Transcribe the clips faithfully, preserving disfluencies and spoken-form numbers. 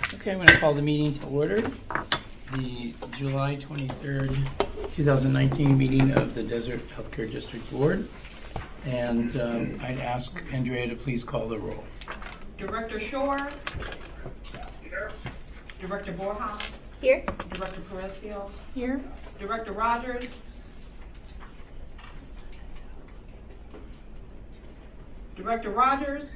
Okay, I'm going to call the meeting to order. The July twenty-third, two thousand nineteen meeting of the Desert Healthcare District Board. And um, I'd ask Andrea to please call the roll. Director Shore. Here. Director Borja. Here. Director Perez-Field. Here. Director Rogers. Director Rogers.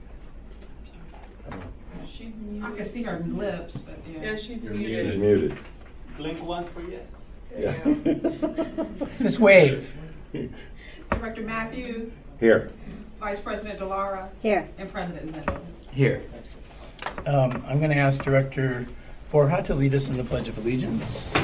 She's muted. I can see her lips, but yeah. Yeah, she's She's muted. muted. Blink once for yes. Yeah. Just wave. Director Matthews. Here. Vice President Delara. Here. And President Zendo. Here. Um, I'm going to ask Director Borja to lead us in the Pledge of Allegiance.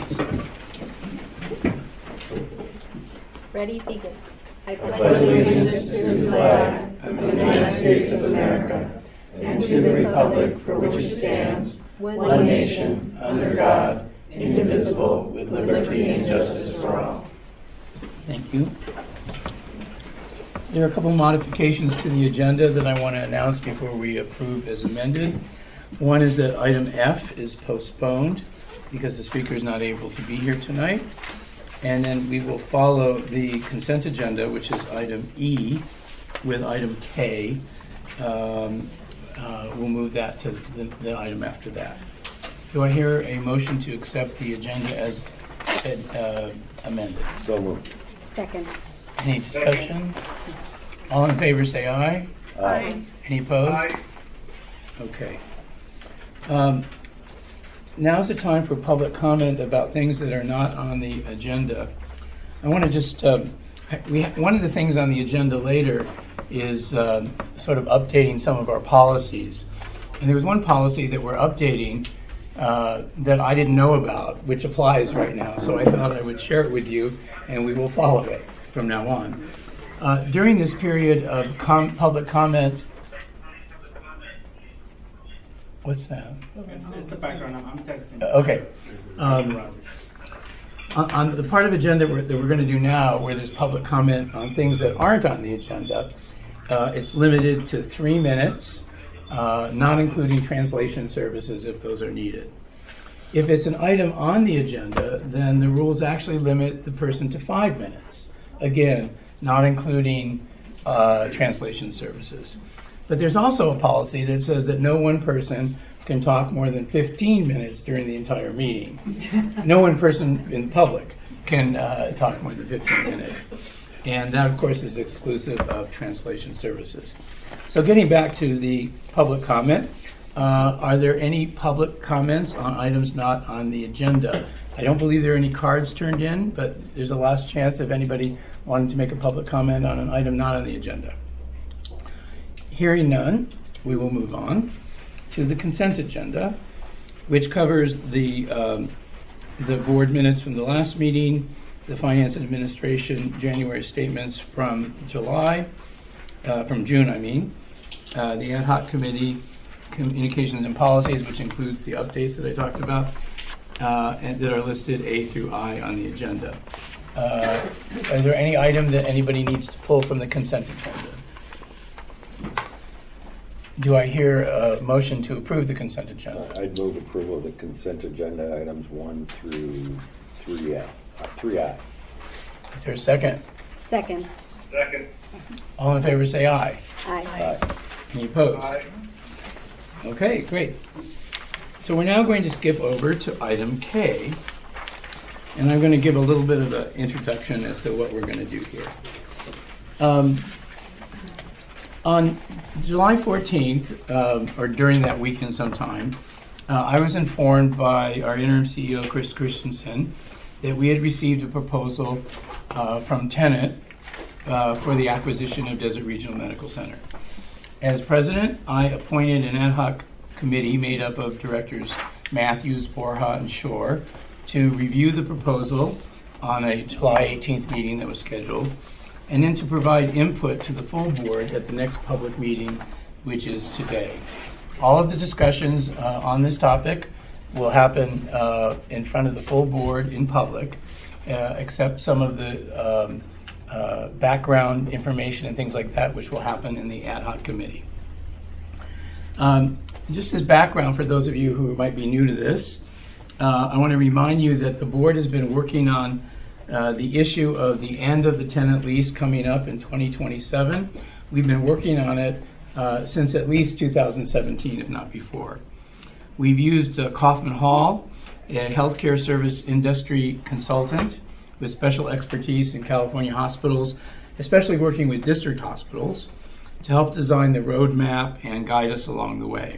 Ready, begin. I pledge allegiance to the flag of the United States of America and to the republic for which it stands, one nation, under God, indivisible, with liberty and justice for all. Thank you. There are a couple modifications to the agenda that I want to announce before we approve as amended. One is that item F is postponed because the speaker is not able to be here tonight. And then we will follow the consent agenda, which is item E, with item K. Um, uh, we'll move that to the, the item after that. Do I hear a motion to accept the agenda as uh, amended? So moved. Second. Any discussion? All in favor say aye. Aye. Any opposed? Aye. Okay. Um, now's the time for public comment about things that are not on the agenda. I want to just, um, we ha- one of the things on the agenda later is uh, sort of updating some of our policies. And there was one policy that we're updating uh, that I didn't know about, which applies right now. So I thought I would share it with you, and we will follow it from now on. Uh, during this period of com- public comment, what's that? It's, it's the background. I'm, I'm texting. Uh, okay. Um, on, on the part of agenda we're, that we're going to do now, where there's public comment on things that aren't on the agenda, uh, it's limited to three minutes, uh, not including translation services if those are needed. If it's an item on the agenda, then the rules actually limit the person to five minutes. Again, not including uh, translation services. But there's also a policy that says that no one person can talk more than fifteen minutes during the entire meeting. No one person in the public can uh, talk more than fifteen minutes. And that, of course, is exclusive of translation services. So getting back to the public comment, uh, are there any public comments on items not on the agenda? I don't believe there are any cards turned in, but there's a last chance if anybody wanted to make a public comment on an item not on the agenda. Hearing none, we will move on to the consent agenda, which covers the um, the board minutes from the last meeting, the Finance and Administration January statements from July, uh, from June, I mean, uh, the ad hoc committee communications and policies, which includes the updates that I talked about, uh, and that are listed A through I on the agenda. Uh, are there any item that anybody needs to pull from the consent agenda? Do I hear a motion to approve the consent agenda? I'd move approval of the consent agenda items one through three A. Uh, three I. Is there a second? Second. Second. All in favor say aye. Aye. Aye. Any opposed? Aye. Okay, great. So we're now going to skip over to item K, and I'm going to give a little bit of an introduction as to what we're going to do here. Um, on July fourteenth, um, or during that weekend sometime, uh, I was informed by our interim C E O, Chris Christensen, that we had received a proposal uh, from Tenet uh, for the acquisition of Desert Regional Medical Center. As president, I appointed an ad hoc committee made up of directors Matthews, Borja, and Shore to review the proposal on a July eighteenth meeting that was scheduled, and then to provide input to the full board at the next public meeting, which is today. All of the discussions uh, on this topic will happen uh, in front of the full board in public, uh, except some of the um, uh, background information and things like that, which will happen in the ad hoc committee. Um, just as background for those of you who might be new to this, uh, I want to remind you that the board has been working on uh, the issue of the end of the tenant lease coming up in twenty twenty-seven. We've been working on it uh, since at least two thousand seventeen, if not before. We've used uh, Kaufman Hall, a healthcare service industry consultant with special expertise in California hospitals, especially working with district hospitals, to help design the roadmap and guide us along the way.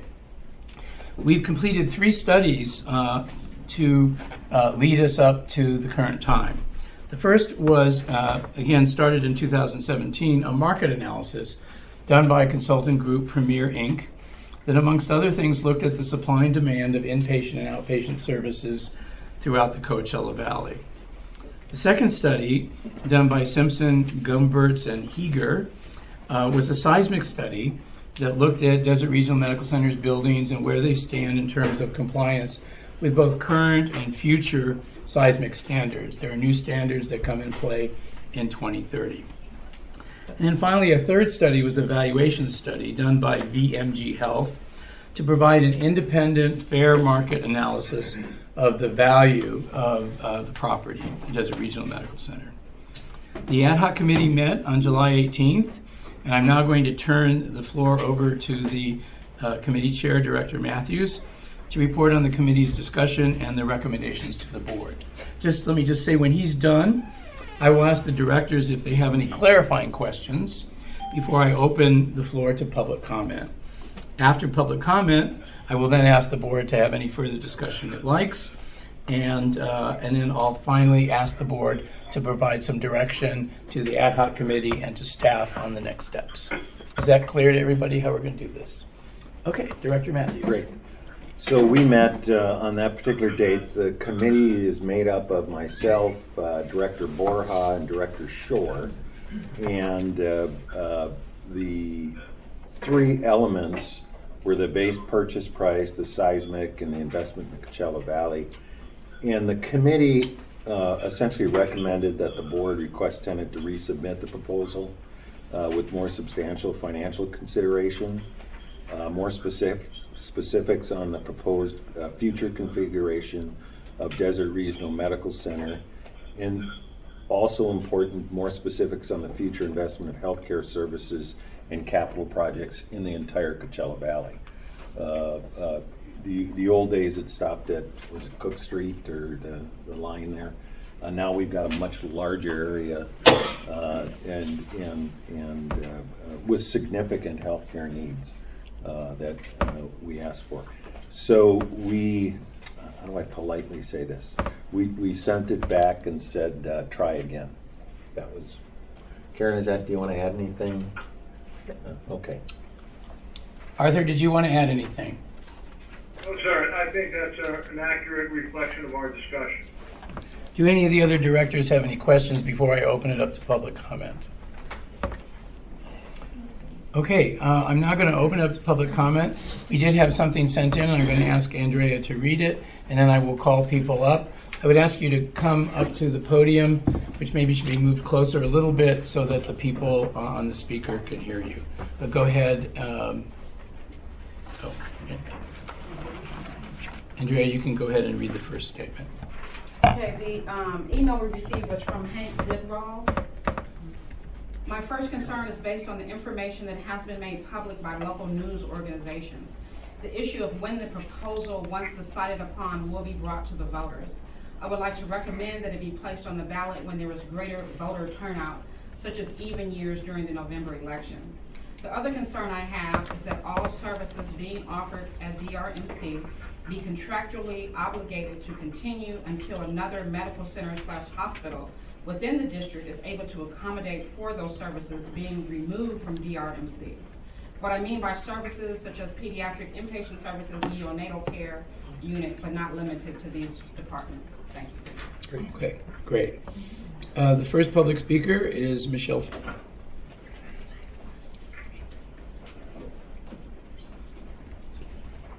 We've completed three studies uh, to uh, lead us up to the current time. The first was, uh, again, started in two thousand seventeen, a market analysis done by consultant group Premier Incorporated that, amongst other things, looked at the supply and demand of inpatient and outpatient services throughout the Coachella Valley. The second study, done by Simpson, Gumberts, and Heeger, uh, was a seismic study that looked at Desert Regional Medical Center's buildings and where they stand in terms of compliance with both current and future seismic standards. There are new standards that come in play in twenty thirty. And then finally, a third study was an evaluation study done by V M G Health to provide an independent, fair market analysis of the value of uh, the property, Desert Regional Medical Center. The ad hoc committee met on July eighteenth, and I'm now going to turn the floor over to the uh, committee chair, Director Matthews, to report on the committee's discussion and the recommendations to the board. Just let me just say, when he's done, I will ask the directors if they have any clarifying questions before I open the floor to public comment. After public comment, I will then ask the board to have any further discussion it likes, and uh, and then I'll finally ask the board to provide some direction to the ad hoc committee and to staff on the next steps. Is that clear to everybody how we're going to do this? Okay, Director Matthews. Great. So we met uh, on that particular date. The committee is made up of myself, uh, Director Borja, and Director Shore. And uh, uh, the three elements were the base purchase price, the seismic, and the investment in the Coachella Valley. And the committee uh, essentially recommended that the board request tenant to resubmit the proposal uh, with more substantial financial consideration, uh, more specifics, specifics on the proposed uh, future configuration of Desert Regional Medical Center, and also important, more specifics on the future investment of healthcare services and capital projects in the entire Coachella Valley. Uh, uh, the the old days it stopped at, was it Cook Street or the, the line there? Uh, now we've got a much larger area uh, and and and uh, uh, with significant healthcare needs uh, that uh, we asked for. So we, uh, how do I politely say this? We we sent it back and said uh, try again. That was. Karen, is that? Do you want to add anything? Uh, okay. Arthur, did you want to add anything? No, sir. I think that's uh, an accurate reflection of our discussion. Do any of the other directors have any questions before I open it up to public comment? Okay, uh, I'm now going to open it up to public comment. We did have something sent in, and I'm going to ask Andrea to read it, and then I will call people up. I would ask you to come up to the podium, which maybe should be moved closer a little bit so that the people uh, on the speaker can hear you. But go ahead. Um, oh, okay. Andrea, you can go ahead and read the first statement. Okay, the um, email we received was from Hank Lidwall. My first concern is based on the information that has been made public by local news organizations. The issue of when the proposal, once decided upon, will be brought to the voters. I would like to recommend that it be placed on the ballot when there is greater voter turnout, such as even years during the November elections. The other concern I have is that all services being offered at D R M C be contractually obligated to continue until another medical center slash hospital within the district is able to accommodate for those services being removed from D R M C. What I mean by services such as pediatric inpatient services, neonatal care unit, but not limited to these departments. Thank you. Okay, great. Uh, the first public speaker is Michelle.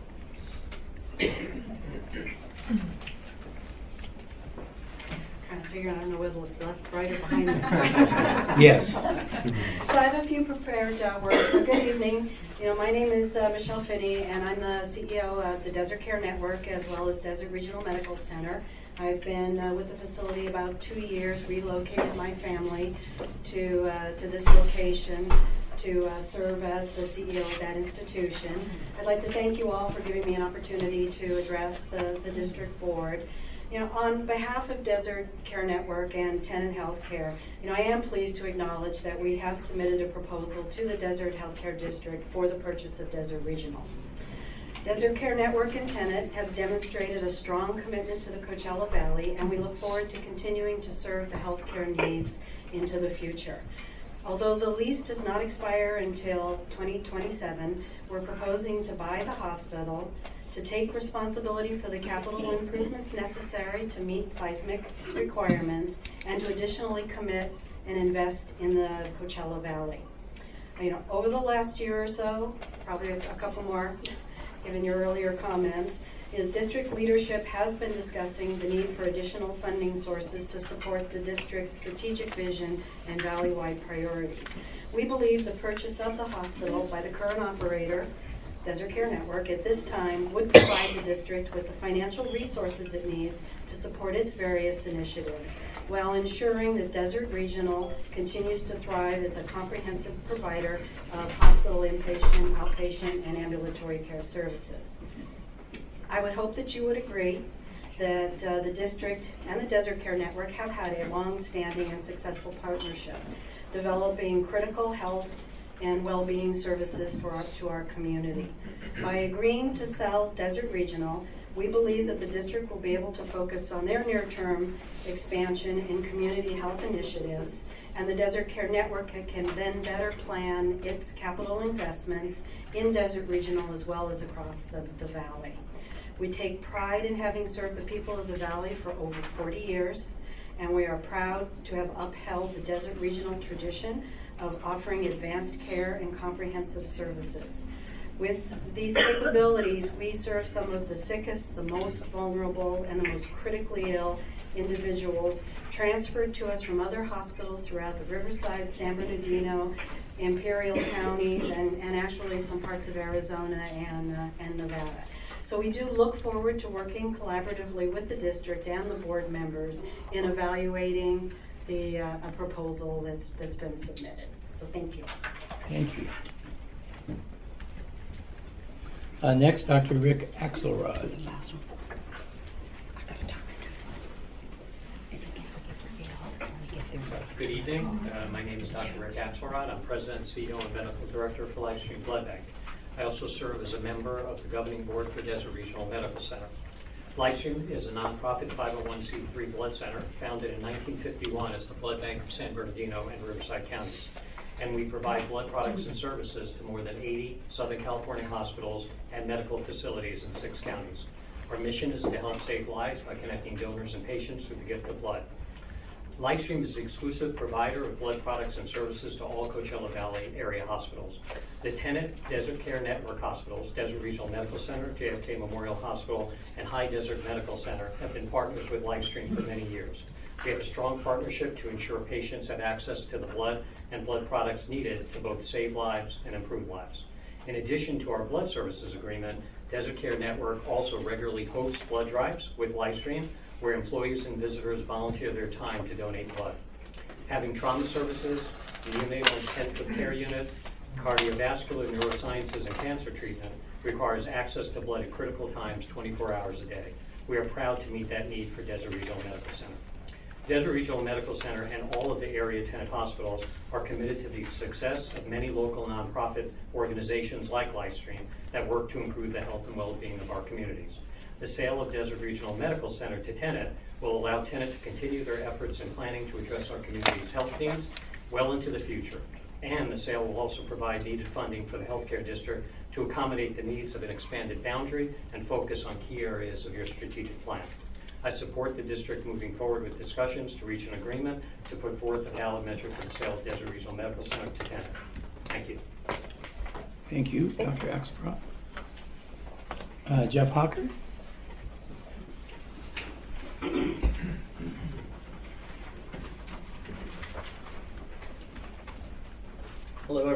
Kind of figuring I don't know whether to look left, right, or behind me. Yes. So I have a few prepared uh, words. So good evening. You know, my name is uh, Michelle Finney, and I'm the C E O of the Desert Care Network as well as Desert Regional Medical Center. I've been uh, with the facility about two years, relocated my family to uh, to this location to uh, serve as the C E O of that institution. I'd like to thank you all for giving me an opportunity to address the, the district board. You know, on behalf of Desert Care Network and Tenet Healthcare, you know, I am pleased to acknowledge that we have submitted a proposal to the Desert Healthcare District for the purchase of Desert Regional. Desert Care Network and Tenet have demonstrated a strong commitment to the Coachella Valley, and we look forward to continuing to serve the healthcare needs into the future. Although the lease does not expire until twenty twenty-seven, we're proposing to buy the hospital, to take responsibility for the capital improvements necessary to meet seismic requirements, and to additionally commit and invest in the Coachella Valley. You know, over the last year or so, probably a, a couple more, given your earlier comments, the district leadership has been discussing the need for additional funding sources to support the district's strategic vision and valley-wide priorities. We believe the purchase of the hospital by the current operator, Desert Care Network, at this time would provide the district with the financial resources it needs to support its various initiatives, while ensuring that Desert Regional continues to thrive as a comprehensive provider of hospital inpatient, outpatient, and ambulatory care services. I would hope that you would agree that uh, the district and the Desert Care Network have had a long-standing and successful partnership, developing critical health and well-being services for our, to our community. By agreeing to sell Desert Regional, we believe that the district will be able to focus on their near-term expansion in community health initiatives, and the Desert Care Network can then better plan its capital investments in Desert Regional as well as across the, the valley. We take pride in having served the people of the valley for over forty years, and we are proud to have upheld the Desert Regional tradition of offering advanced care and comprehensive services. With these capabilities, we serve some of the sickest, the most vulnerable, and the most critically ill individuals transferred to us from other hospitals throughout the Riverside, San Bernardino, Imperial counties, and, and actually some parts of Arizona and, uh, and Nevada. So we do look forward to working collaboratively with the district and the board members in evaluating the uh, a proposal that's that's been submitted. So thank you. Thank you. Uh, next, Doctor Rick Axelrod. Good evening. Uh, my name is Doctor Rick Axelrod. I'm President, C E O, and Medical Director for Lifestream Blood Bank. I also serve as a member of the governing board for Desert Regional Medical Center. Lifestream is a nonprofit five oh one c three blood center founded in nineteen fifty-one as the Blood Bank of San Bernardino and Riverside counties. And we provide blood products and services to more than eighty Southern California hospitals and medical facilities in six counties. Our mission is to help save lives by connecting donors and patients through the gift of blood. Lifestream is the exclusive provider of blood products and services to all Coachella Valley area hospitals. The Tenet Desert Care Network hospitals, Desert Regional Medical Center, J F K Memorial Hospital, and High Desert Medical Center have been partners with Lifestream for many years. We have a strong partnership to ensure patients have access to the blood and blood products needed to both save lives and improve lives. In addition to our blood services agreement, Desert Care Network also regularly hosts blood drives with Lifestream, where employees and visitors volunteer their time to donate blood. Having trauma services, neonatal intensive care unit, cardiovascular, neurosciences, and cancer treatment requires access to blood at critical times twenty-four hours a day. We are proud to meet that need for Desert Regional Medical Center. Desert Regional Medical Center and all of the area Tenet hospitals are committed to the success of many local nonprofit organizations like Lifestream that work to improve the health and well-being of our communities. The sale of Desert Regional Medical Center to Tenet will allow Tenet to continue their efforts in planning to address our community's health needs well into the future. And the sale will also provide needed funding for the healthcare district to accommodate the needs of an expanded boundary and focus on key areas of your strategic plan. I support the district moving forward with discussions to reach an agreement to put forth a valid measure for the sale of Desert Regional Medical Center to Tenet. Thank you. Thank you, Doctor Axelrod. Uh, Jeff Hawker.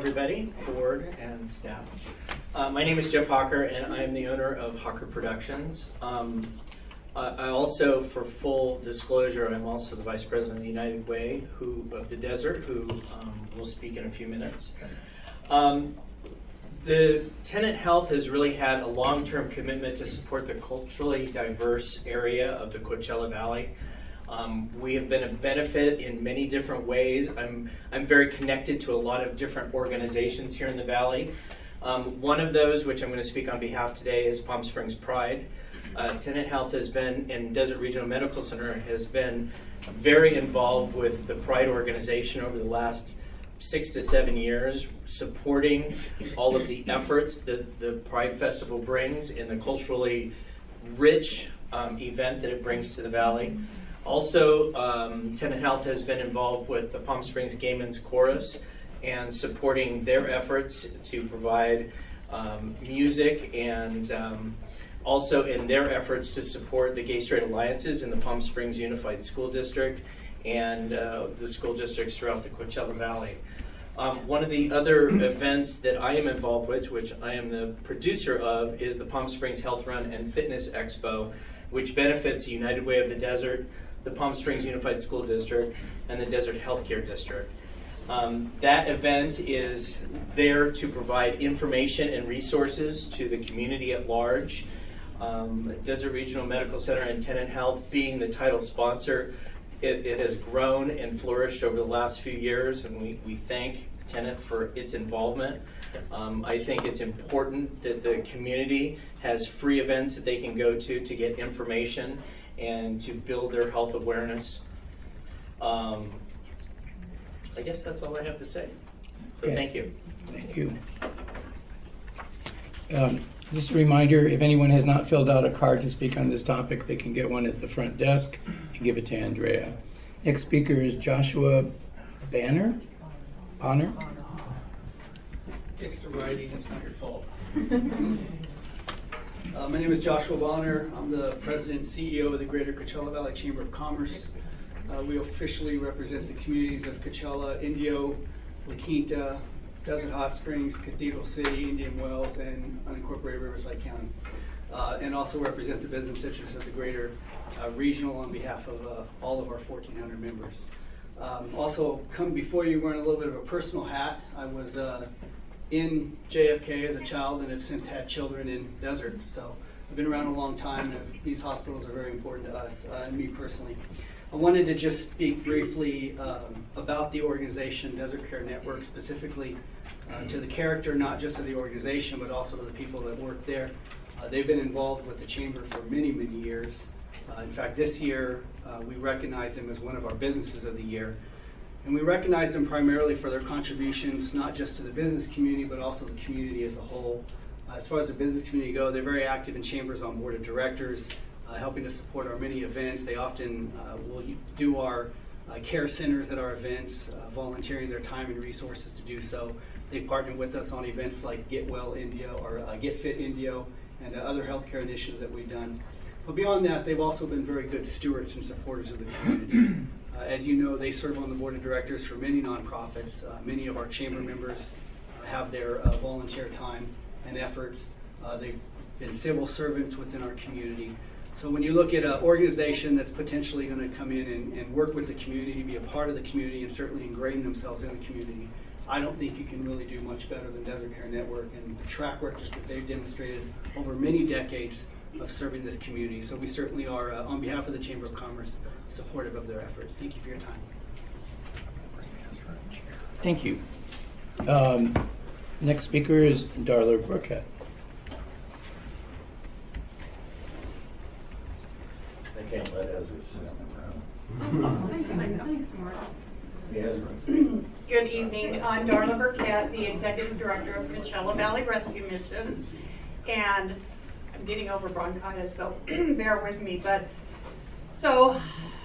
everybody, board and staff. Uh, my name is Jeff Hawker, and I am the owner of Hawker Productions. Um, I I also, for full disclosure, I'm also the vice president of the United Way who, of the Desert, who um, will speak in a few minutes. Um, the Tenet Health has really had a long-term commitment to support the culturally diverse area of the Coachella Valley. Um, we have been a benefit in many different ways. I'm, I'm very connected to a lot of different organizations here in the Valley. Um, one of those, which I'm going to speak on behalf today, is Palm Springs Pride. Uh, Tenet Health has been, and Desert Regional Medical Center has been very involved with the Pride organization over the last six to seven years, supporting all of the efforts that the Pride Festival brings in the culturally rich um, event that it brings to the Valley. Also, um, Tenet Health has been involved with the Palm Springs Gay Men's Chorus and supporting their efforts to provide um, music, and um, also in their efforts to support the Gay Straight Alliances in the Palm Springs Unified School District and uh, the school districts throughout the Coachella Valley. Um, one of the other events that I am involved with, which I am the producer of, is the Palm Springs Health Run and Fitness Expo, which benefits the United Way of the Desert, the Palm Springs Unified School District, and the Desert Healthcare District. Um, that event is there to provide information and resources to the community at large. Um, Desert Regional Medical Center and Tenet Health being the title sponsor, it, it has grown and flourished over the last few years, and we, we thank Tenet for its involvement. Um, I think it's important that the community has free events that they can go to to get information and to build their health awareness. Um, I guess that's all I have to say. So Okay. Thank you. Thank you. Um, just a reminder, if anyone has not filled out a card to speak on this topic, they can get one at the front desk and give it to Andrea. Next speaker is Joshua Banner. Bonner? It's the writing, it's not your fault. uh, my name is Joshua Bonner. I'm the president and C E O of the Greater Coachella Valley Chamber of Commerce. Uh, we officially represent the communities of Coachella, Indio, La Quinta, Desert Hot Springs, Cathedral City, Indian Wells, and unincorporated Riverside County. Uh, and also represent the business interests of the Greater uh, Regional on behalf of uh, all of our fourteen hundred members. Um, also, come before you wearing a little bit of a personal hat. I was uh, in J F K as a child and have since had children in Desert. So I've been around a long time, and these hospitals are very important to us uh, and me personally. I wanted to just speak briefly um, about the organization, Desert Care Network, specifically uh, to the character not just of the organization, but also to the people that work there. Uh, they've been involved with the Chamber for many, many years. Uh, in fact, this year uh, we recognize them as one of our businesses of the year. And we recognize them primarily for their contributions, not just to the business community, but also the community as a whole. Uh, as far as the business community go, they're very active in Chambers on board of directors, uh, helping to support our many events. They often uh, will do our uh, care centers at our events, uh, volunteering their time and resources to do so. They partner with us on events like Get Well India or uh, Get Fit India and uh, other healthcare initiatives that we've done. But beyond that, they've also been very good stewards and supporters of the community. Uh, as you know, they serve on the board of directors for many nonprofits. Uh, many of our chamber members uh, have their uh, volunteer time and efforts. Uh, they've been civil servants within our community. So when you look at an organization that's potentially going to come in and, and work with the community, be a part of the community, and certainly ingrain themselves in the community, I don't think you can really do much better than Desert Care Network and the track record that they've demonstrated over many decades of serving this community. So we certainly are, uh, on behalf of the Chamber of Commerce, supportive of their efforts. Thank you for your time. Thank you. Um, next speaker is Darla Burkett. I can't let Ezra sit on the ground. Thanks, Mark. Ezra. Good evening. I'm Darla Burkett, the Executive Director of Coachella Valley Rescue Mission. And I'm getting over bronchitis, so bear with me. But so,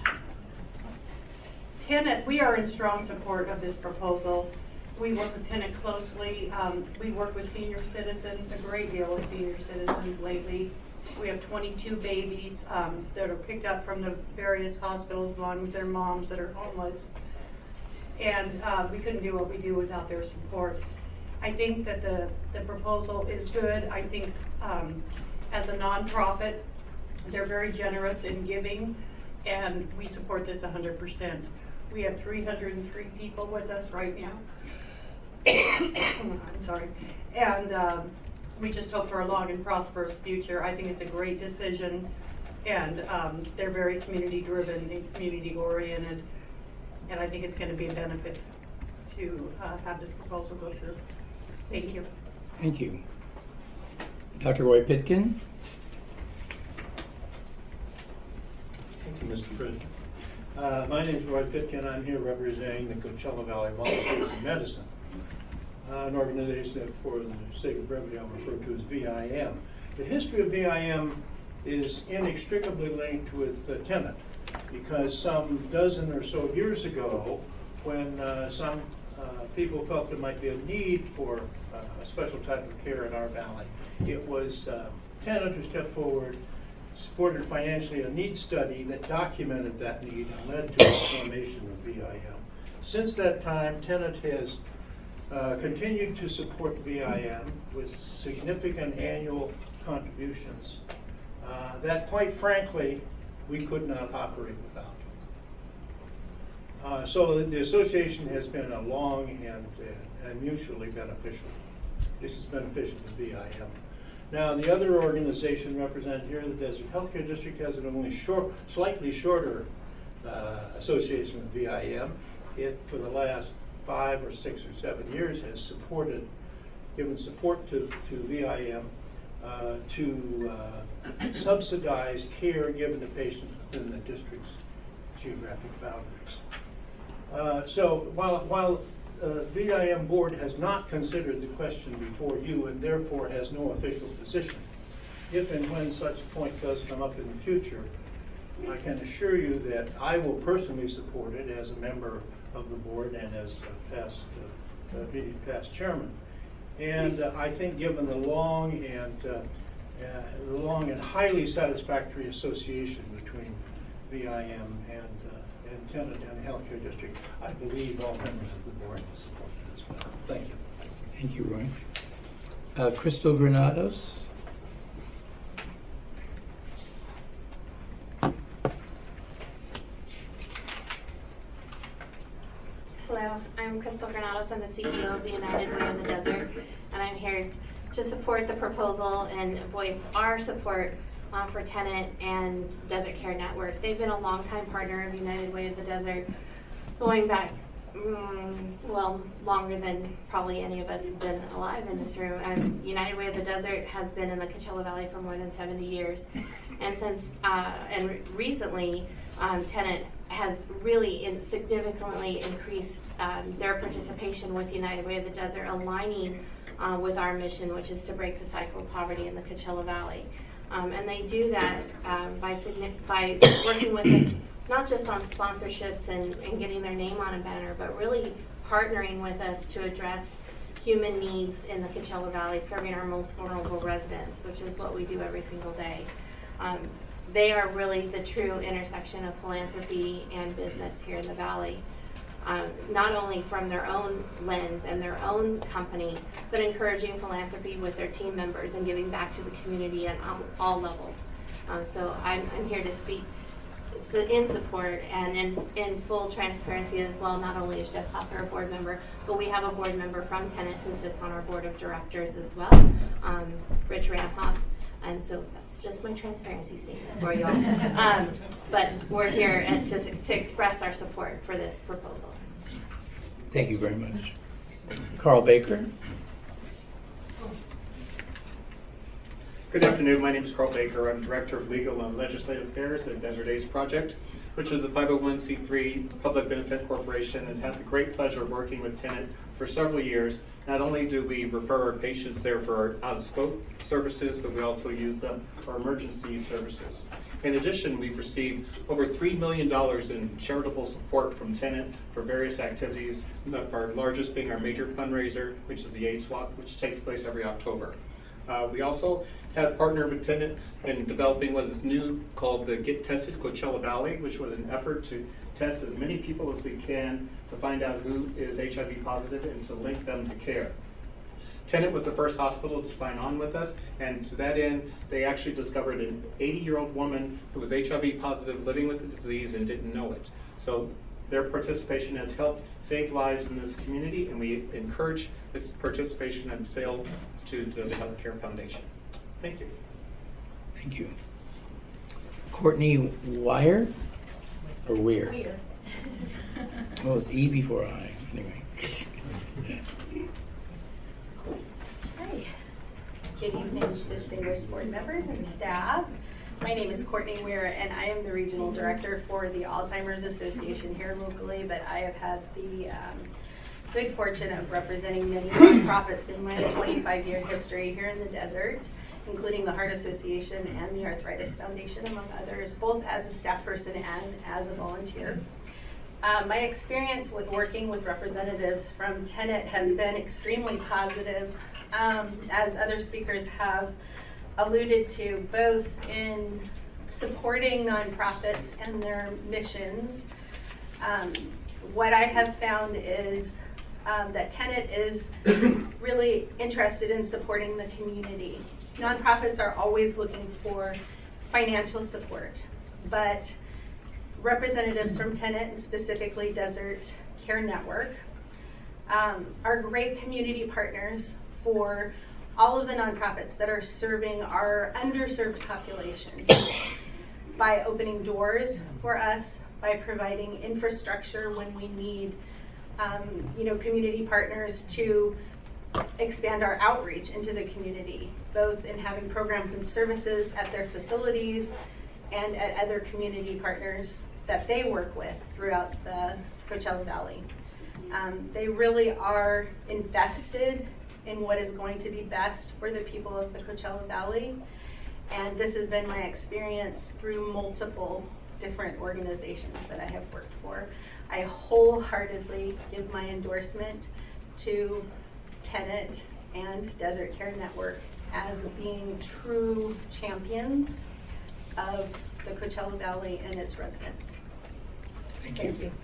Tenet, we are in strong support of this proposal. We work with Tenet closely. Um, we work with senior citizens, a great deal of senior citizens lately. We have twenty-two babies um, that are picked up from the various hospitals along with their moms that are homeless. And uh, we couldn't do what we do without their support. I think that the, the proposal is good. I think um, as a nonprofit, they're very generous in giving, and we support this one hundred percent. We have three hundred three people with us right now. I'm sorry. And um, we just hope for a long and prosperous future. I think it's a great decision, and um, they're very community-driven and community-oriented, and I think it's going to be a benefit to uh, have this proposal go through. Thank you. Thank you. Doctor Roy Pitkin. Thank you, Mister President. Uh, my name is Roy Pitkin. I'm here representing the Coachella Valley Volunteers in Medicine, uh, an organization that, for the sake of brevity, I'll refer to as V I M. The history of V I M is inextricably linked with uh, Tenet, because some dozen or so years ago, when uh, some uh, people felt there might be a need for uh, a special type of care in our valley, it was uh, Tenet who stepped forward, supported financially a need study that documented that need and led to the formation of V I M. Since that time, Tenet has uh, continued to support V I M with significant annual contributions uh, that, quite frankly, we could not operate without. Uh, so the association has been a long and, uh, and mutually beneficial. This is beneficial to V I M. Now, the other organization represented here, the Desert Healthcare District, has an only short, slightly shorter uh, association with V I M. It, for the last five or six or seven years, has supported, given support to, to V I M uh, to uh, subsidize care given to patients within the district's geographic boundaries. Uh, so while, while uh, V I M board has not considered the question before you and therefore has no official position, if and when such a point does come up in the future, I can assure you that I will personally support it as a member of the board and as a past, uh, uh, past chairman. And uh, I think given the long and uh, uh, the long and highly satisfactory association between V I M and uh, and Tenet and the Healthcare District, I believe all members of the board will support it as well. Thank you. Thank you, Roy. Uh, Crystal Granados. Hello, I'm Crystal Granados. I'm the C E O of the United Way of the Desert, and I'm here to support the proposal and voice our support uh, for Tenet and Desert Care Network. They've been a longtime partner of United Way of the Desert, going back, um, well, longer than probably any of us have been alive in this room. Um, United Way of the Desert has been in the Coachella Valley for more than seventy years, and since uh, and re- recently, um, Tenet has really in significantly increased um, their participation with United Way of the Desert, aligning uh, with our mission, which is to break the cycle of poverty in the Coachella Valley. Um, and they do that um, by, signi- by working with us not just on sponsorships and, and getting their name on a banner, but really partnering with us to address human needs in the Coachella Valley, serving our most vulnerable residents, which is what we do every single day. Um, They are really the true intersection of philanthropy and business here in the Valley, um, not only from their own lens and their own company, but encouraging philanthropy with their team members and giving back to the community at um, all levels. Um, so I'm, I'm here to speak in support and in, in full transparency as well. Not only is Jeff Hopper a board member, but we have a board member from Tenet who sits on our board of directors as well, um, Rich Ramhoff. And so that's just my transparency statement for you all. Um, but we're here at, to, to express our support for this proposal. Thank you very much. Carl Baker. Good afternoon. My name is Carl Baker. I'm Director of Legal and Legislative Affairs at Desert Days Project, which is a five oh one c three public benefit corporation and had the great pleasure of working with Tenet for several years. Not only do we refer our patients there for our out-of-scope services, but we also use them for emergency services. In addition, we've received over three million dollars in charitable support from Tenet for various activities, our largest being our major fundraiser, which is the AIDS Walk, which takes place every October. Uh, we also have partnered with Tenet in developing what is new called the Get Tested Coachella Valley, which was an effort to test as many people as we can to find out who is H I V positive and to link them to care. Tenet was the first hospital to sign on with us, and to that end, they actually discovered an eighty-year-old woman who was H I V positive living with the disease and didn't know it. So their participation has helped save lives in this community, and we encourage this participation and sale to the Healthcare Foundation. Thank you. Thank you. Courtney Weir? Or Weir? Weir. Well, it's E before I. Anyway. Hi. Good evening, distinguished board members and staff. My name is Courtney Weir, and I am the regional director for the Alzheimer's Association here locally, but I have had the um, good fortune of representing many nonprofits in my twenty-five year history here in the desert, including the Heart Association and the Arthritis Foundation, among others, both as a staff person and as a volunteer. Uh, my experience with working with representatives from Tenet has been extremely positive, um, as other speakers have alluded to, both in supporting nonprofits and their missions. Um, what I have found is um, that Tenet is really interested in supporting the community. Nonprofits are always looking for financial support, but representatives from Tenet, and specifically Desert Care Network, um, are great community partners for all of the nonprofits that are serving our underserved population by opening doors for us, by providing infrastructure when we need um, you know, community partners to expand our outreach into the community, both in having programs and services at their facilities and at other community partners that they work with throughout the Coachella Valley. Um, they really are invested in what is going to be best for the people of the Coachella Valley, and this has been my experience through multiple different organizations that I have worked for. I wholeheartedly give my endorsement to Tenet and Desert Care Network as being true champions of the Coachella Valley and its residents. Thank Thank you.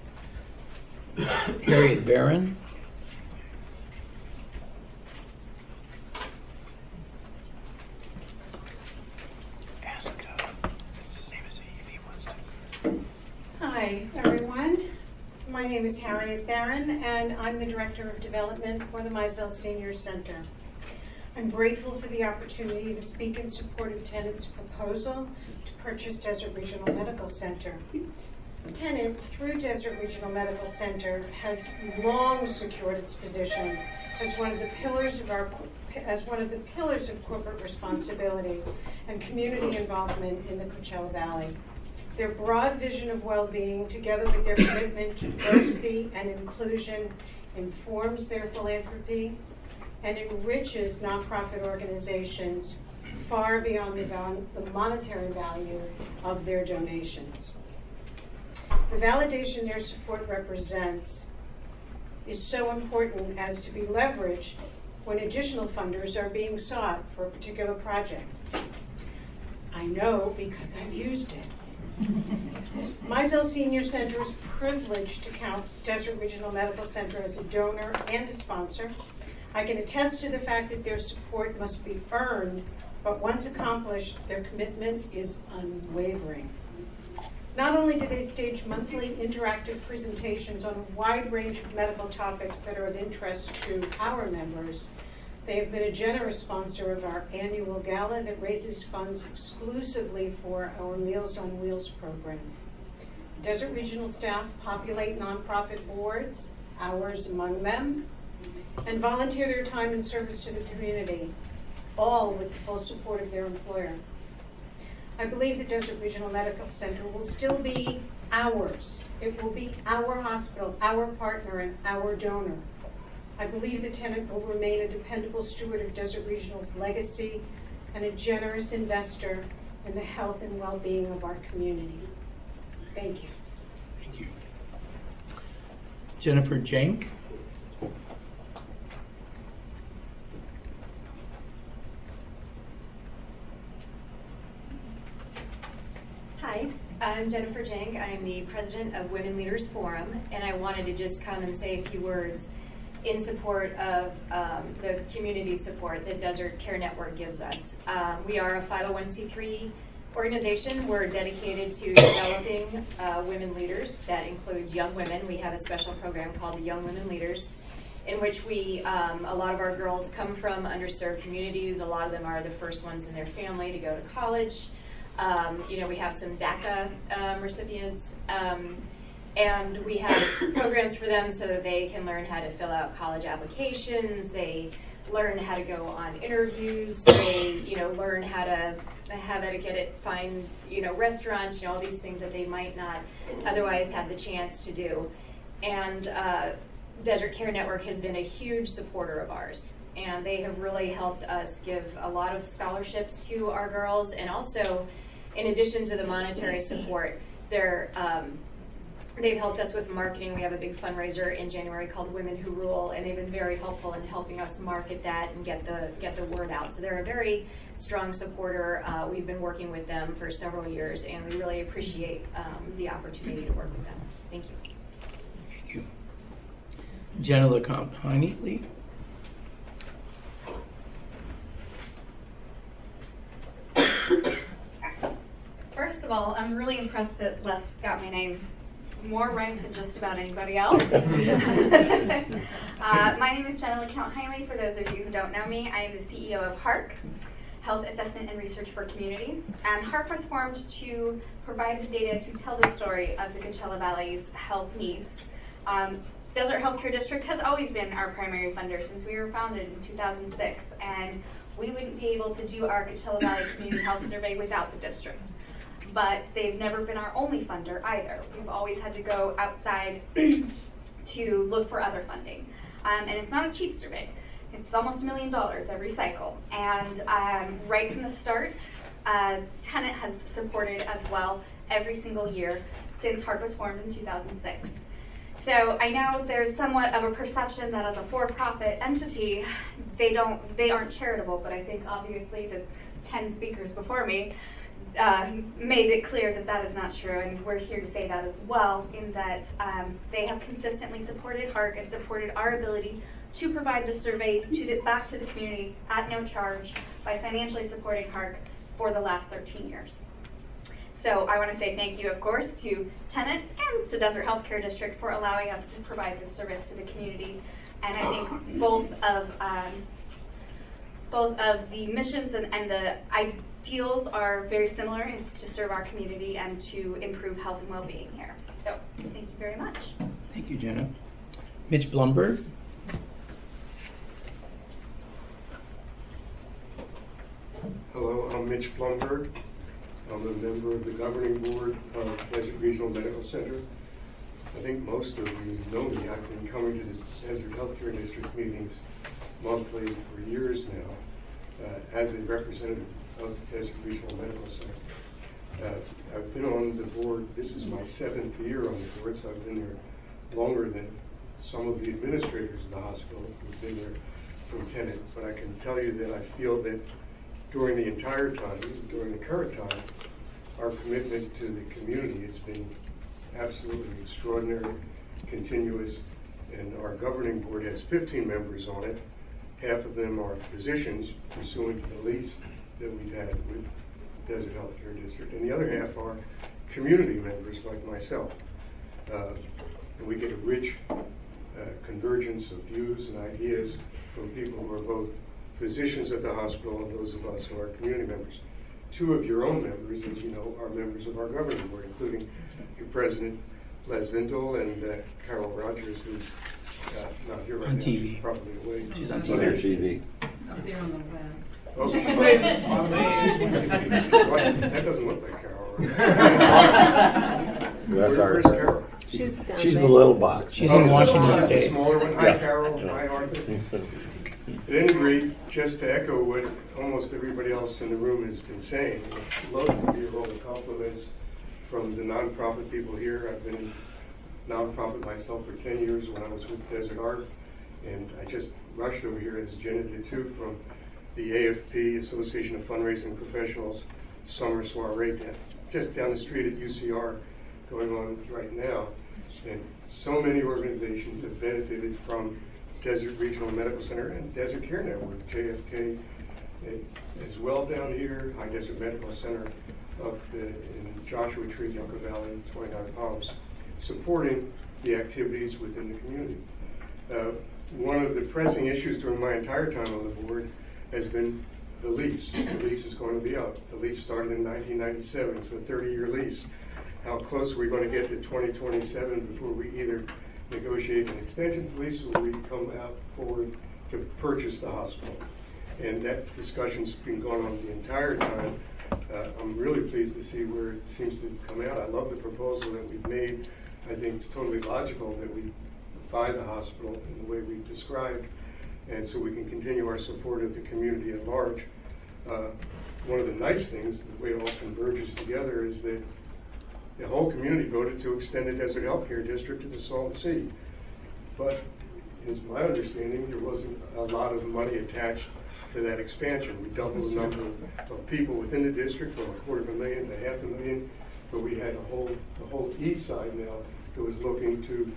you. Harriet Barron? Hi, everyone. My name is Harriet Barron, and I'm the Director of Development for the Mizell Senior Center. I'm grateful for the opportunity to speak in support of Tenet's proposal to purchase Desert Regional Medical Center. Tenet, through Desert Regional Medical Center, has long secured its position as one of the pillars of our as one of the pillars of corporate responsibility and community involvement in the Coachella Valley. Their broad vision of well-being, together with their commitment to diversity and inclusion, informs their philanthropy and enriches nonprofit organizations far beyond the, val- the monetary value of their donations. The validation their support represents is so important as to be leveraged when additional funders are being sought for a particular project. I know because I've used it. Mizell Senior Center is privileged to count Desert Regional Medical Center as a donor and a sponsor. I can attest to the fact that their support must be earned, but once accomplished, their commitment is unwavering. Not only do they stage monthly interactive presentations on a wide range of medical topics that are of interest to our members, they have been a generous sponsor of our annual gala that raises funds exclusively for our Meals on Wheels program. Desert Regional staff populate nonprofit boards, ours among them, and volunteer their time and service to the community, all with the full support of their employer. I believe the Desert Regional Medical Center will still be ours. It will be our hospital, our partner, and our donor. I believe the Tenet will remain a dependable steward of Desert Regional's legacy and a generous investor in the health and well-being of our community. Thank you. Thank you. Jennifer Jank? Hi, I'm Jennifer Jank. I am the president of Women Leaders Forum, and I wanted to just come and say a few words. in support of um, the community support that Desert Care Network gives us. Um, we are a five oh one c three organization. We're dedicated to developing uh, women leaders. That includes young women. We have a special program called the Young Women Leaders, in which we, um, a lot of our girls come from underserved communities. A lot of them are the first ones in their family to go to college. Um, you know, we have some DACA um, recipients, um, and we have programs for them so that they can learn how to fill out college applications. They learn how to go on interviews. They, you know, learn how to have etiquette at fine, you know, restaurants. You know, all these things that they might not otherwise have the chance to do. And uh, Desert Care Network has been a huge supporter of ours, and they have really helped us give a lot of scholarships to our girls, and also, in addition to the monetary support, they're, um, they've helped us with marketing. We have a big fundraiser in January called Women Who Rule, and they've been very helpful in helping us market that and get the get the word out. So they're a very strong supporter. Uh, we've been working with them for several years, and we really appreciate um, the opportunity to work with them. Thank you. Thank you. Jenna LeCompte, Honey. First of all, I'm really impressed that Les got my name more right than just about anybody else. uh, my name is Jenna LeCompte Hiney. For those of you who don't know me, I am the C E O of HARC, Health Assessment and Research for Communities. And HARC was formed to provide the data to tell the story of the Coachella Valley's health needs. Um, Desert Healthcare District has always been our primary funder since we were founded in two thousand six, and we wouldn't be able to do our Coachella Valley Community Health Survey without the district. But they've never been our only funder either. We've always had to go outside to look for other funding. Um, and it's not a cheap survey. It's almost a million dollars every cycle. And um, right from the start, uh, Tenet has supported as well every single year since HARC was formed in two thousand six. So I know there's somewhat of a perception that as a for-profit entity, they don't, they aren't charitable, but I think obviously the ten speakers before me uh, made it clear that that is not true, and we're here to say that as well, in that um, they have consistently supported HARC and supported our ability to provide the survey to the, back to the community at no charge by financially supporting HARC for the last thirteen years. So I want to say thank you, of course, to Tenet and to Desert Healthcare District for allowing us to provide this service to the community. And I think both of um, both of the missions and, and the ideals are very similar. It's to serve our community and to improve health and well-being here. So thank you very much. Thank you, Jenna. Mitch Blumberg. Hello, I'm Mitch Blumberg. I'm a member of the governing board of Desert Regional Medical Center. I think most of you know me. I've been coming to the Desert Healthcare District meetings monthly for years now uh, as a representative of the Desert Regional Medical Center. Uh, I've been on the board, this is my seventh year on the board, so I've been there longer than some of the administrators of the hospital who've been there from Tenet. But I can tell you that I feel that during the entire time, during the current time, our commitment to the community has been absolutely extraordinary, continuous, and our governing board has fifteen members on it. Half of them are physicians pursuant to the lease that we've had with Desert Healthcare District, and the other half are community members like myself. Uh, and we get a rich uh, convergence of views and ideas from people who are both physicians at the hospital and those of us who are community members. Two of your own members, as you know, are members of our governing board, including your president, Les Zindel, and uh, Carol Rogers, who's uh, not here right on now. T V. She's probably away. She's on T V. T V. Up there on the web. Oh, what? That doesn't look like Carol. That's Where, our where's Carol? She's down She's there. the little box. She's in Washington The State. smaller one. Hi, Yeah. Carol. Hi, Arthur. At any rate, just to echo what almost everybody else in the room has been saying, I'd love to hear all the compliments from the nonprofit people here. I've been in nonprofit myself for ten years when I was with Desert Art, and I just rushed over here, as Jenna did too, from the A F P, Association of Fundraising Professionals, summer soiree down, just down the street at U C R going on right now. And so many organizations have benefited from Desert Regional Medical Center and Desert Care Network, J F K, as well down here, High Desert Medical Center up in Joshua Tree, Yucca Valley, twenty-nine Palms, supporting the activities within the community. Uh, one of the pressing issues during my entire time on the board has been the lease. The lease is going to be up. The lease started in nineteen ninety-seven. It's a thirty-year lease. How close are we going to get to twenty twenty-seven before we either negotiate an extension of the lease or we come out forward to purchase the hospital? And that discussion's been going on the entire time. Uh, I'm really pleased to see where it seems to come out. I love the proposal that we've made. I think it's totally logical that we buy the hospital in the way we've described, and so we can continue our support of the community at large. Uh, one of the nice things, the way it all converges together, is that the whole community voted to extend the Desert Healthcare District to the Salton Sea. But, is my understanding, there wasn't a lot of money attached to that expansion. We doubled the number of people within the district from a quarter of a million to half a million, but we had a whole, the whole east side now that was looking to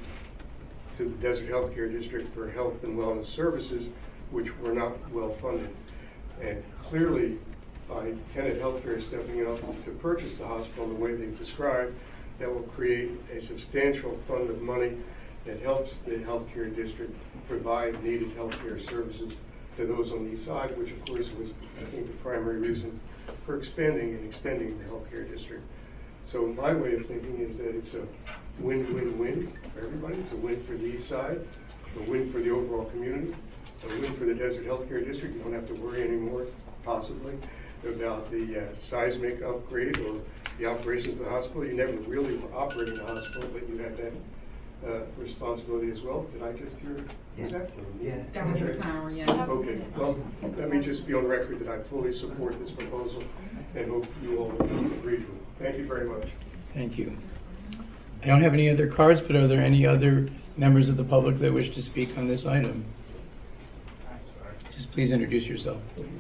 to the Desert Healthcare District for health and wellness services, which were not well funded. And clearly, by Tenet Healthcare stepping up to purchase the hospital in the way they've described, that will create a substantial fund of money that helps the healthcare district provide needed healthcare services to those on the east side, which of course was, I think, the primary reason for expanding and extending the healthcare district. So my way of thinking is that it's a win-win-win for everybody. It's a win for the east side, a win for the overall community, a win for the Desert Healthcare District. You don't have to worry anymore, possibly, about the uh, seismic upgrade or the operations of the hospital. You never really were operating the hospital, but you had that uh, responsibility as well. Did I just hear Yes. that? Yes. That was your tower, yeah. Okay, well, let me just be on record that I fully support this proposal and hope you all will agree to it. Thank you very much. Thank you. I don't have any other cards, but are there any other members of the public that wish to speak on this item? Just please introduce yourself.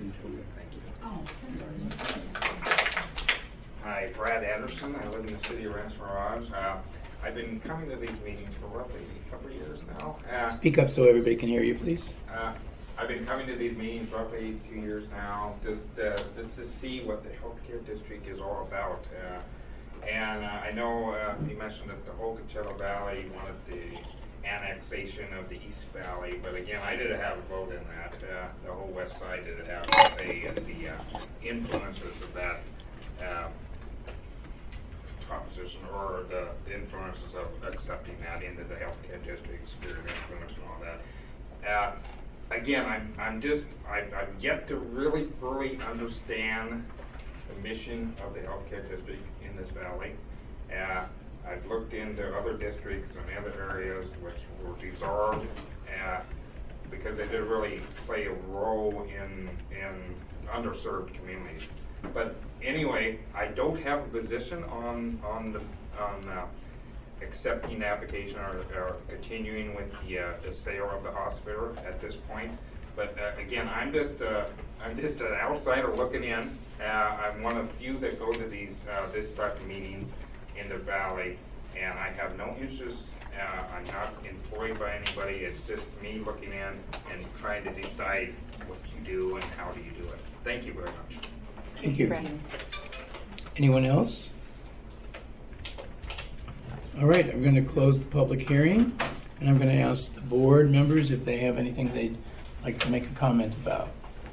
Hi, Brad Anderson. I live in the city of Rancho Mirage. Uh, I've been coming to these meetings for roughly a couple of years now. Uh, Speak up so everybody can hear you, please. uh, I've been coming to these meetings roughly two years now, just, uh, just to see what the healthcare district is all about. Uh, and uh, I know uh, you mentioned that the whole Coachella Valley wanted the annexation of the East Valley, but again, I didn't have a vote in that. Uh, the whole west side didn't have a say in the uh, influences of that uh, proposition, or the, the influences of accepting that into the healthcare district, spirit of influence and all that. Uh, again, I'm, I'm just, I, I've yet to really fully understand the mission of the healthcare district in this valley. Uh, I've looked into other districts and other areas which were dissolved uh, because they didn't really play a role in, in underserved communities. But anyway, I don't have a position on on the on uh, accepting the application or, or continuing with the uh, the sale of the hospital at this point. But uh, again, I'm just uh, I'm just an outsider looking in. Uh, I'm one of few that go to these uh, this type of meetings in the valley, and I have no interest. Uh, I'm not employed by anybody. It's just me looking in and trying to decide what you do and how do you do it. Thank you very much. Thank you. Anyone else? All right, I'm going to close the public hearing, and I'm going to ask the board members if they have anything they'd like to make a comment about.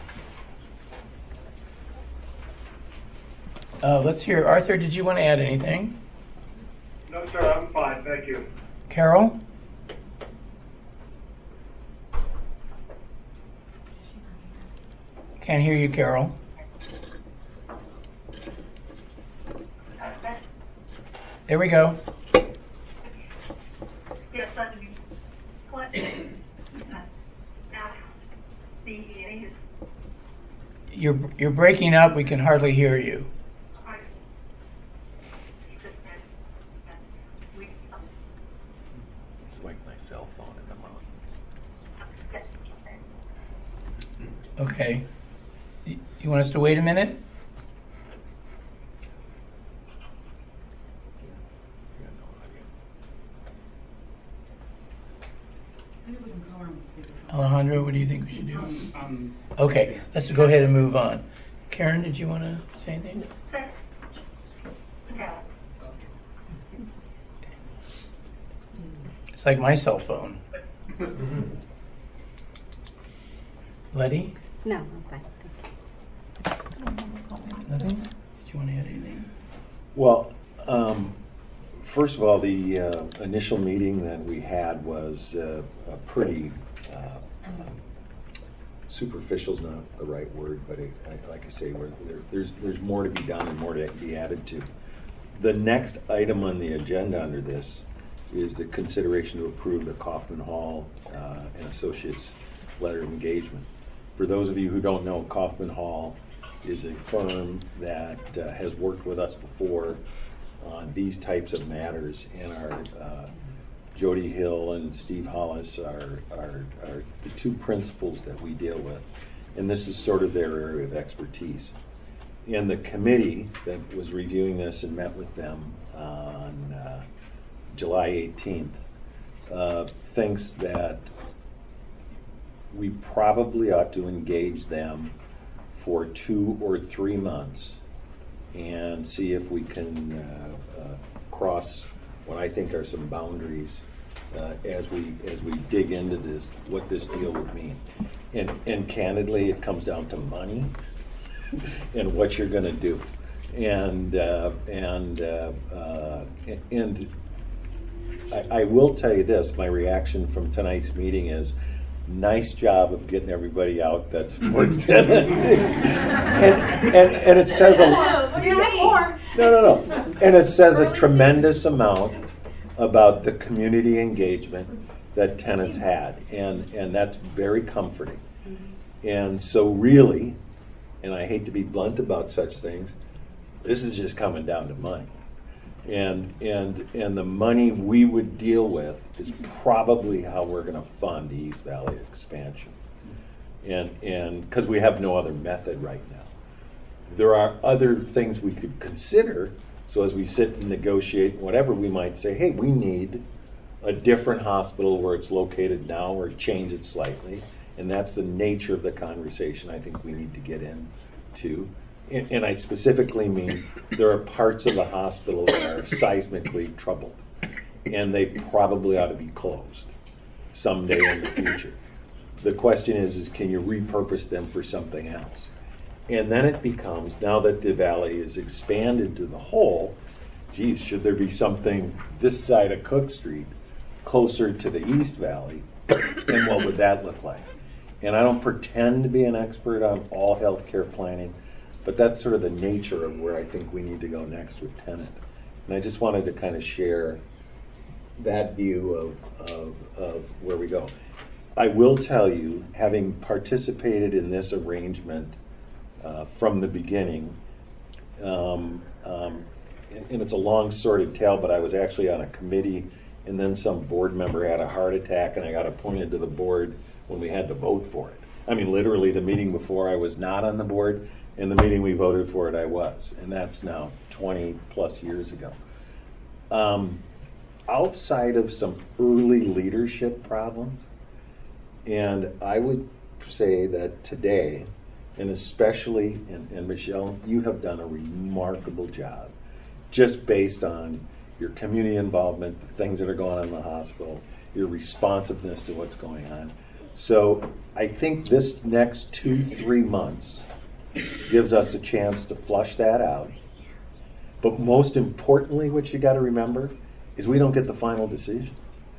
Uh, let's hear. Arthur, did you want to add anything? No, sir, I'm fine, thank you. Carol? Can't hear you, Carol. There we go. Yes, I'm what now the You're you're breaking up. We can hardly hear you. It's like my cell phone in the mouth. Okay. Y- You want us to wait a minute? Maybe we can Alejandro, what do you think we should do? Um, Okay, let's go ahead and move on. Karen, did you want to say anything? It's like my cell phone. Letty? No, I'm fine. Nothing? Did you want to add anything? Well, um, first of all, the uh, initial meeting that we had was uh, a pretty uh, superficial is not the right word, but it, I, like I say, we're, there, there's there's more to be done and more to be added to. The next item on the agenda under this is the consideration to approve the Kaufman Hall uh, and Associates letter of engagement. For those of you who don't know, Kaufman Hall is a firm that uh, has worked with us before on these types of matters, and our uh, Jody Hill and Steve Hollis are, are, are the two principals that we deal with, and this is sort of their area of expertise. And the committee that was reviewing this and met with them on uh, July eighteenth uh, thinks that we probably ought to engage them for two or three months and see if we can uh, uh, cross what I think are some boundaries uh, as we as we dig into this, what this deal would mean. And and candidly, it comes down to money and what you're going to do. And uh, and uh, uh, and I, I will tell you this: my reaction from tonight's meeting is, nice job of getting everybody out that supports Tenet. and, and, and it says a no, no, no. And it says a tremendous amount about the community engagement that Tenet's had, and and that's very comforting. And so really, and I hate to be blunt about such things, this is just coming down to money. And and and the money we would deal with is probably how we're going to fund the East Valley expansion, and and because we have no other method right now. There are other things we could consider. So as we sit and negotiate whatever, we might say, hey, we need a different hospital where it's located now, or change it slightly, and that's the nature of the conversation I think we need to get into. And, and I specifically mean there are parts of the hospital that are seismically troubled, and they probably ought to be closed someday in the future. The question is, is can you repurpose them for something else? And then it becomes, now that the valley is expanded to the whole, geez, should there be something this side of Cook Street closer to the East Valley, and what would that look like? And I don't pretend to be an expert on all healthcare planning, but that's sort of the nature of where I think we need to go next with Tenet. And I just wanted to kind of share that view of, of, of where we go. I will tell you, having participated in this arrangement uh, from the beginning, um, um, and, and it's a long sordid tale, but I was actually on a committee, and then some board member had a heart attack, and I got appointed to the board when we had to vote for it. I mean, literally the meeting before I was not on the board, and the meeting we voted for it, I was. And that's now twenty plus years ago. Um, outside of some early leadership problems, and I would say that today, and especially, and, and Michelle, you have done a remarkable job, just based on your community involvement, the things that are going on in the hospital, your responsiveness to what's going on. So I think this next two, three months gives us a chance to flush that out. But most importantly, what you got to remember is we don't get the final decision.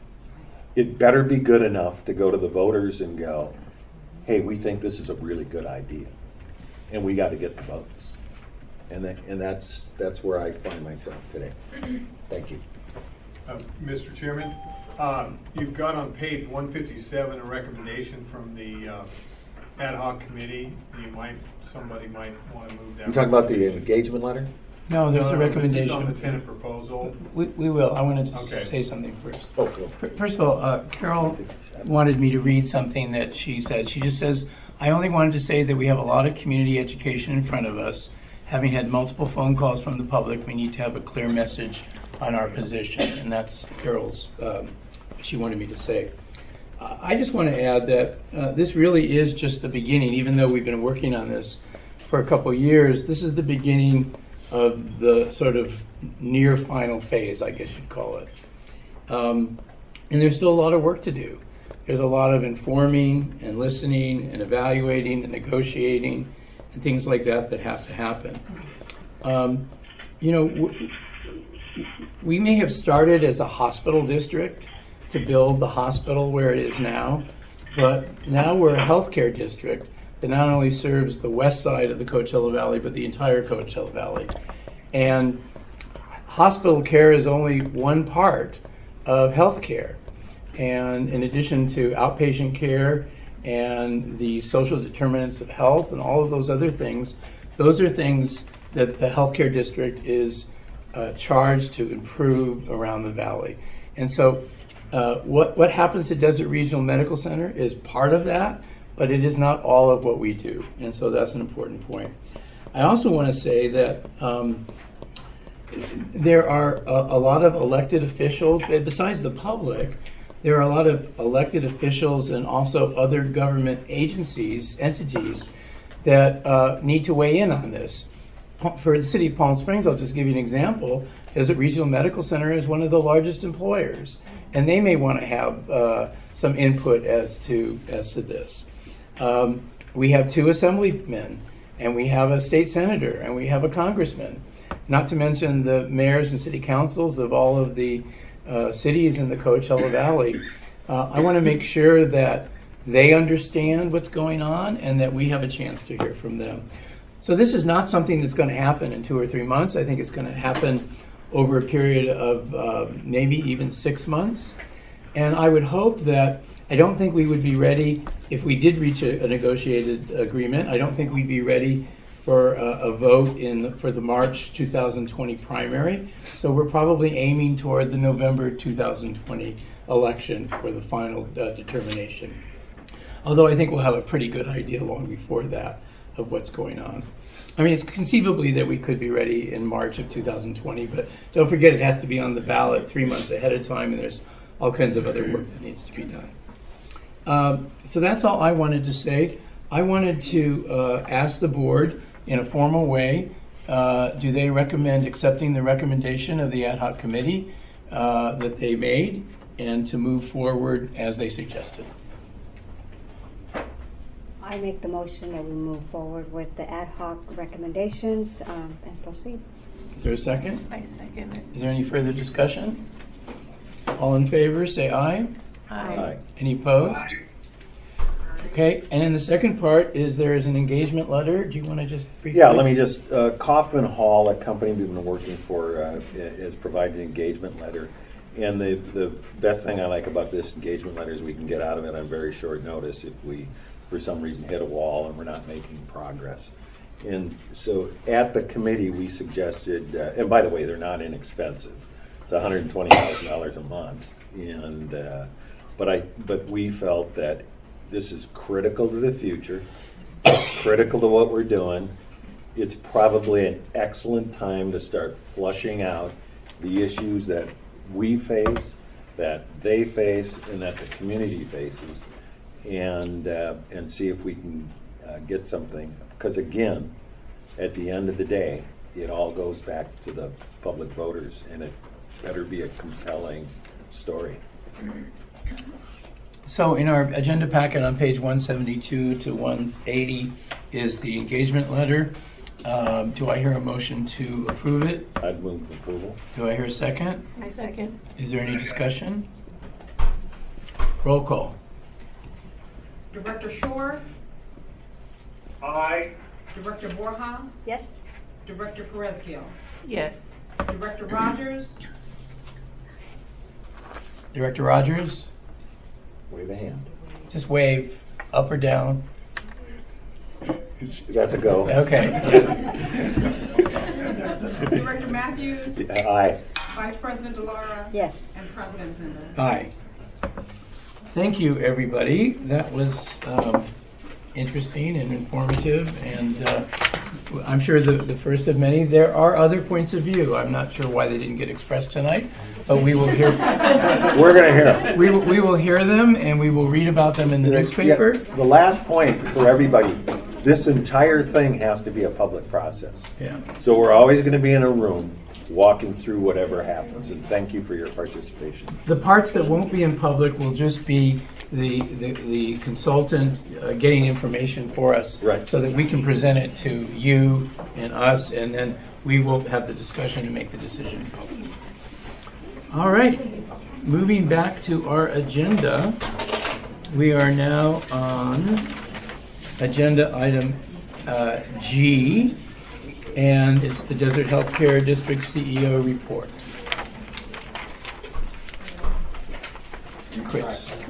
It better be good enough to go to the voters and go, hey, we think this is a really good idea, and we got to get the votes. And that, and that's that's where I find myself today. Thank you. Uh, Mister Chairman, um, you've got on page one fifty-seven a recommendation from the uh, ad hoc committee. You might, somebody might want to move that. You talking about the engagement letter? No, there's no, a no, recommendation. This is on the tenant proposal. We, we will. I wanted to Okay. say something first. Oh, cool. First of all, uh, Carol wanted me to read something that she said. She just says, I only wanted to say that we have a lot of community education in front of us. Having had multiple phone calls from the public, we need to have a clear message on our position. And that's Carol's, um, what she wanted me to say. I just want to add that uh, this really is just the beginning, even though we've been working on this for a couple years. This is the beginning of the sort of near final phase, I guess you'd call it. Um, and there's still a lot of work to do. There's a lot of informing and listening and evaluating and negotiating and things like that that have to happen. Um, you know, w- we may have started as a hospital district to build the hospital where it is now, but now we're a healthcare district that not only serves the west side of the Coachella Valley, but the entire Coachella Valley. And hospital care is only one part of healthcare. And in addition to outpatient care and the social determinants of health and all of those other things, those are things that the healthcare district is uh, charged to improve around the valley. And so uh, what, what happens at Desert Regional Medical Center is part of that, but it is not all of what we do. And so that's an important point. I also want to say that um, there are a, a lot of elected officials, besides the public, there are a lot of elected officials and also other government agencies, entities, that uh, need to weigh in on this. For the city of Palm Springs, I'll just give you an example. Desert Regional Medical Center is one of the largest employers, and they may want to have uh, some input as to as to this. Um, we have two assemblymen, and we have a state senator, and we have a congressman, not to mention the mayors and city councils of all of the uh, cities in the Coachella Valley. Uh, I want to make sure that they understand what's going on and that we have a chance to hear from them. So this is not something that's going to happen in two or three months. I think it's going to happen over a period of uh, maybe even six months. And I would hope that, I don't think we would be ready if we did reach a, a negotiated agreement. I don't think we'd be ready for a, a vote in the, for the March two thousand twenty primary. So we're probably aiming toward the November two thousand twenty election for the final uh, determination. Although I think we'll have a pretty good idea long before that of what's going on. I mean, it's conceivably that we could be ready in March of two thousand twenty, but don't forget it has to be on the ballot three months ahead of time, and there's all kinds of other work that needs to be done. Um, so that's all I wanted to say. I wanted to uh, ask the board in a formal way, uh, do they recommend accepting the recommendation of the ad hoc committee uh, that they made and to move forward as they suggested? I make the motion that we move forward with the ad hoc recommendations um, and proceed. Is there a second? I second it. Is there any further discussion? All in favor, say aye. Aye. Aye. Any opposed? Okay, and in the second part is there is an engagement letter. Do you want to just briefly? Yeah, let me just, uh, Kaufman Hall, a company we've been working for, uh, has provided an engagement letter. And the, the best thing I like about this engagement letter is we can get out of it on very short notice if we, for some reason, hit a wall and we're not making progress. And so at the committee, we suggested, uh, and by the way, they're not inexpensive. It's one hundred twenty thousand dollars a month. And uh, but I, but we felt that this is critical to the future, critical to what we're doing. It's probably an excellent time to start flushing out the issues that we face, that they face, and that the community faces, and uh, and see if we can uh, get something. Because again, at the end of the day, it all goes back to the public voters, and it better be a compelling story. So in our agenda packet on page one seventy-two to one eighty is the engagement letter. Um, do I hear a motion to approve it? I'd move approval. Do I hear a second? I second. Is there any discussion? Roll call. Director Shore, Aye. Director Borja, Yes? Director Perez-Gill, Yes. Director Rogers, Director Rogers, Wave a hand. just wave up or down. That's a go. Okay, yes. Director Matthews, Aye. Vice President DeLaura, Yes. and President Zimmer. Aye. Thank you, everybody. That was um, interesting and informative, and uh, I'm sure the, the first of many. There are other points of view. I'm not sure why they didn't get expressed tonight, but we will hear. We're going to hear them. We will, we will hear them, and we will read about them in the newspaper. Yeah, the last point for everybody, this entire thing has to be a public process. Yeah. So we're always going to be in a room walking through whatever happens, and thank you for your participation. The parts that won't be in public will just be the the, the consultant uh, getting information for us, right, so that we can present it to you and us, and then we will have the discussion and make the decision. All right, moving back to our agenda, we are now on agenda item uh, G, and it's the Desert Healthcare District C E O report. Chris.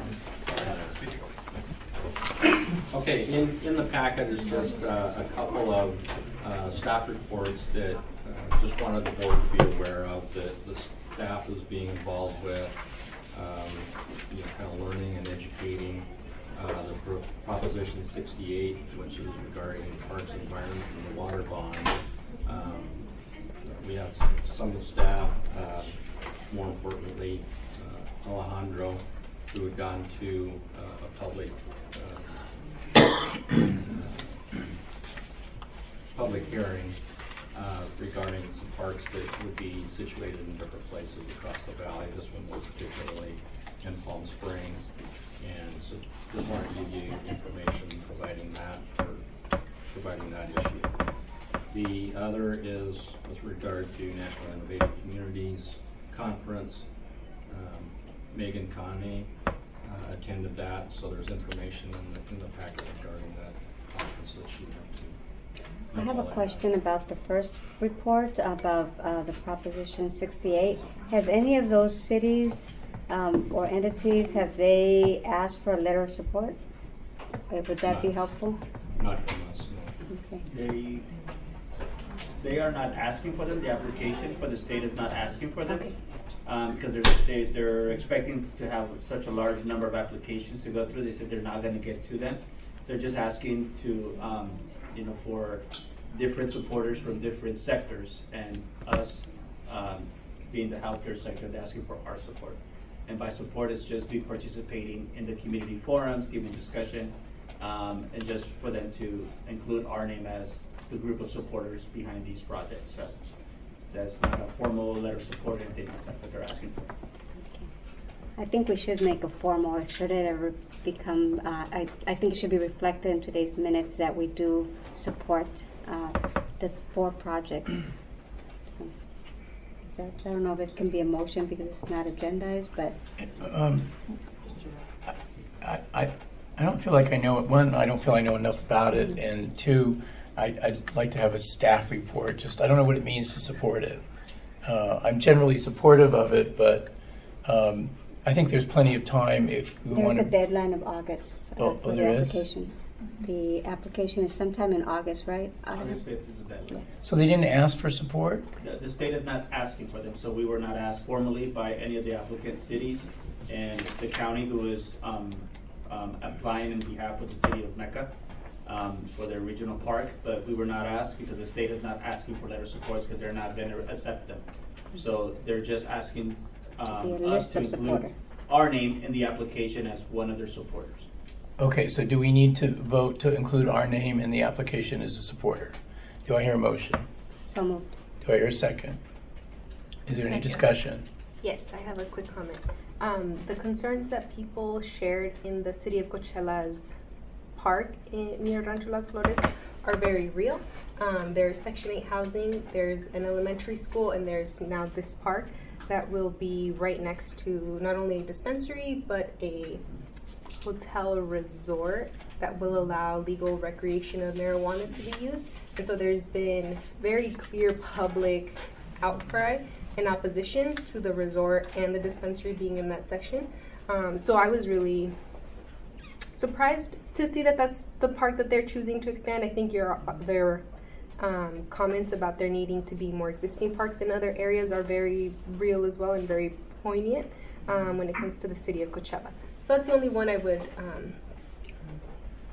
Okay, in, in the packet is just uh, a couple of uh, staff reports that uh, just wanted the board to be aware of, that the staff is being involved with, um, you know, kind of learning and educating. Uh, the Pro- Proposition sixty-eight, which is regarding parks, environment, and the water bond. Um, we have s- some of the staff, uh, more importantly, uh, Alejandro, who had gone to uh, a public uh, public hearing uh, regarding some parks that would be situated in different places across the valley. This one was particularly in Palm Springs, and so just wanted to give you information providing that or providing that issue. The other is with regard to National Innovative Communities Conference. Um, Megan Connie uh, attended that, so there's information in the, in the packet regarding that conference that she went to. I have a question about the first report about uh, the Proposition sixty-eight. Have any of those cities um, or entities, have they asked for a letter of support? Uh, would that Not- be helpful? Not from us, no. Okay. They, they are not asking for them, the application, but the state is not asking for them. Um, because they're, they, they're expecting to have such a large number of applications to go through. They said they're not gonna get to them. They're just asking to, um, you know, for different supporters from different sectors, and us, um, being the healthcare sector, they're asking for our support. And by support, it's just be participating in the community forums, giving discussion, um, and just for them to include our name as the group of supporters behind these projects. So that's not a formal letter of support or anything like that that they're asking for. I think we should make a formal, should it ever become, uh, I, I think it should be reflected in today's minutes that we do support uh, the four projects. So, that, I don't know if it can be a motion because it's not agendized, but. Um, I, I, I don't feel like I know it. One, I don't feel I know enough about it, and two, I, I'd like to have a staff report. Just I don't know what it means to support it. Uh, I'm generally supportive of it, but um, I think there's plenty of time if we There's want a to. deadline of August uh, Oh, for oh, the there is? application. The application is sometime in August, right? August fifth is the deadline. So they didn't ask for support? The, the state is not asking for them, so we were not asked formally by any of the applicant cities, and the county who is um, um, applying on behalf of the city of Mecca um, for their regional park, but we were not asked because the state is not asking for letter supports because they're not going to accept them. So they're just asking um, To be a us list to of include supporters. our name in the application as one of their supporters. Okay, so do we need to vote to include our name in the application as a supporter? Do I hear a motion? So moved. Do I hear a second? Is there any Second. discussion? Yes, I have a quick comment. Um, the concerns that people shared in the city of Coachella's park in, near Rancho Las Flores are very real. Um, there's Section eight housing, there's an elementary school, and there's now this park that will be right next to not only a dispensary, but a hotel resort that will allow legal recreation of marijuana to be used. And so there's been very clear public outcry in opposition to the resort and the dispensary being in that section. Um, so I was really surprised to see that that's the park that they're choosing to expand. I think your their um, comments about there needing to be more existing parks in other areas are very real as well and very poignant um, when it comes to the city of Coachella. So that's the only one I would um,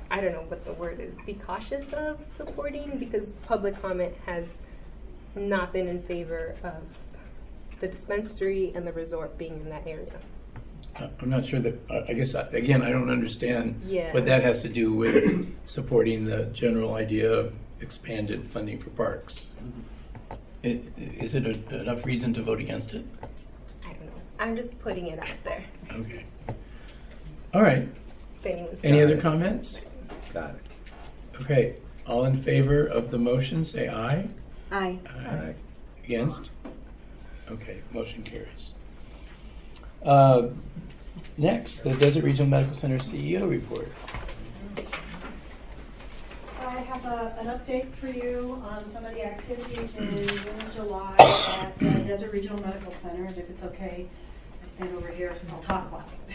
I don't know what the word is, be cautious of supporting, because public comment has not been in favor of the dispensary and the resort being in that area. I'm not sure that, I guess, again, I don't understand Yeah. what that has to do with supporting the general idea of expanded funding for parks. I- Is it a- enough reason to vote against it? I don't know. I'm just putting it out there. Okay. All right. If anyone's Any got other it. comments? Got it. Okay. All in favor of the motion, say aye. Aye. Aye. Against? Okay, motion carries. Uh, Next, the Desert Regional Medical Center C E O report. I have a, an update for you on some of the activities in June and July at the Desert Regional Medical Center, and if it's okay, I stand over here, I'll talk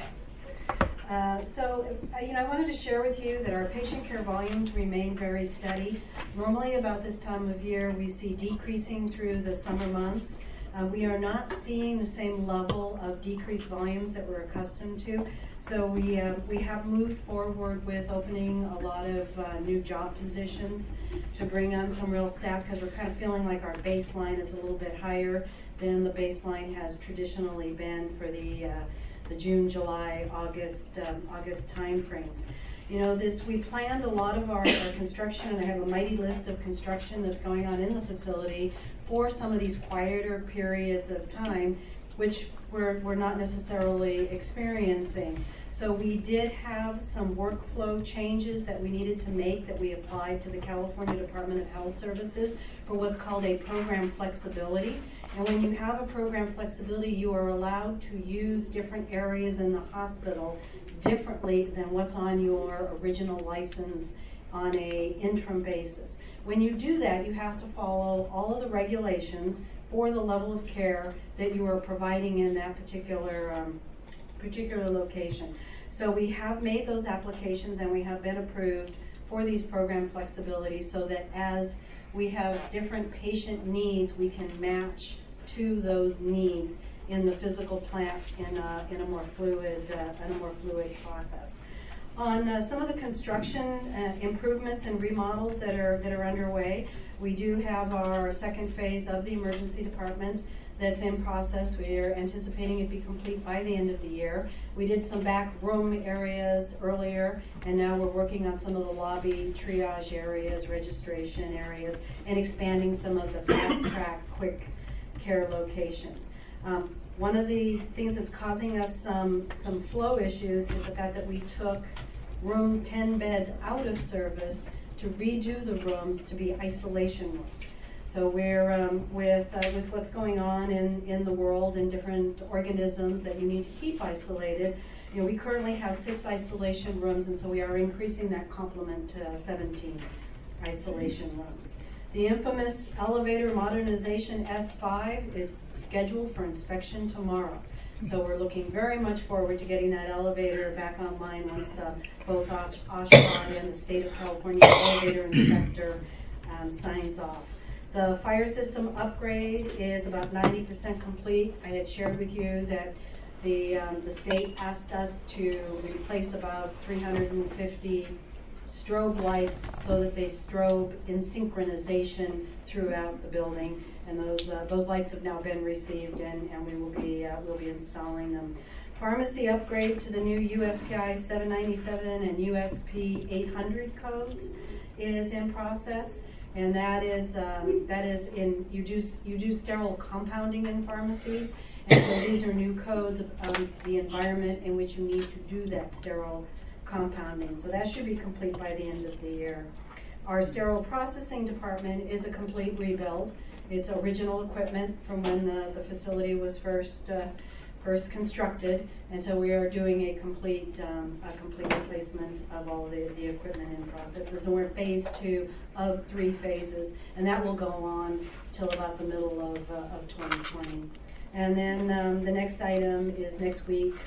loud. Uh, so, uh, you know, I wanted to share with you that our patient care volumes remain very steady. Normally about this time of year, we see decreasing through the summer months. Uh, we are not seeing the same level of decreased volumes that we're accustomed to. So we uh, we have moved forward with opening a lot of uh, new job positions to bring on some real staff, because we're kind of feeling like our baseline is a little bit higher than the baseline has traditionally been for the uh, the June, July, August um, August timeframes. You know, this we planned a lot of our, our construction, and I have a mighty list of construction that's going on in the facility for some of these quieter periods of time, which we're, we're not necessarily experiencing. So we did have some workflow changes that we needed to make that we applied to the California Department of Health Services for what's called a program flexibility. And when you have a program flexibility, you are allowed to use different areas in the hospital differently than what's on your original license on a interim basis. When you do that, you have to follow all of the regulations for the level of care that you are providing in that particular um, particular location. So we have made those applications, and we have been approved for these program flexibilities, so that as we have different patient needs, we can match to those needs in the physical plant in a, in a more fluid uh, in a more fluid process. On uh, some of the construction uh, improvements and remodels that are that are underway, we do have our second phase of the emergency department that's in process. We are anticipating it be complete by the end of the year. We did some back room areas earlier, and now we're working on some of the lobby triage areas, registration areas, and expanding some of the fast track quick care locations. Um, one of the things that's causing us some, some flow issues is the fact that we took rooms, ten beds out of service to redo the rooms to be isolation rooms. So we're, um, with, uh, with what's going on in, in the world and different organisms that you need to keep isolated, you know, we currently have six isolation rooms, and so we are increasing that complement to seventeen isolation rooms. The infamous elevator modernization S five is scheduled for inspection tomorrow. So we're looking very much forward to getting that elevator back online once uh, both Osh- OSHWA and the State of California elevator inspector um, signs off. The fire system upgrade is about ninety percent complete. I had shared with you that the, um, the state asked us to replace about three hundred fifty strobe lights so that they strobe in synchronization throughout the building, and those uh, those lights have now been received, and, and we will be uh, we'll be installing them. Pharmacy upgrade to the new U S P I seven ninety-seven and U S P eight hundred codes is in process, and that is um, that is in you do you do sterile compounding in pharmacies, and so these are new codes of um, the environment in which you need to do that sterile compounding. So that should be complete by the end of the year. Our sterile processing department is a complete rebuild. It's original equipment from when the, the facility was first uh, first constructed, and so we are doing a complete um, a complete replacement of all the, the equipment and processes. And we're phase two of three phases, and that will go on till about the middle of uh, of twenty twenty. And then um, the next item is next week,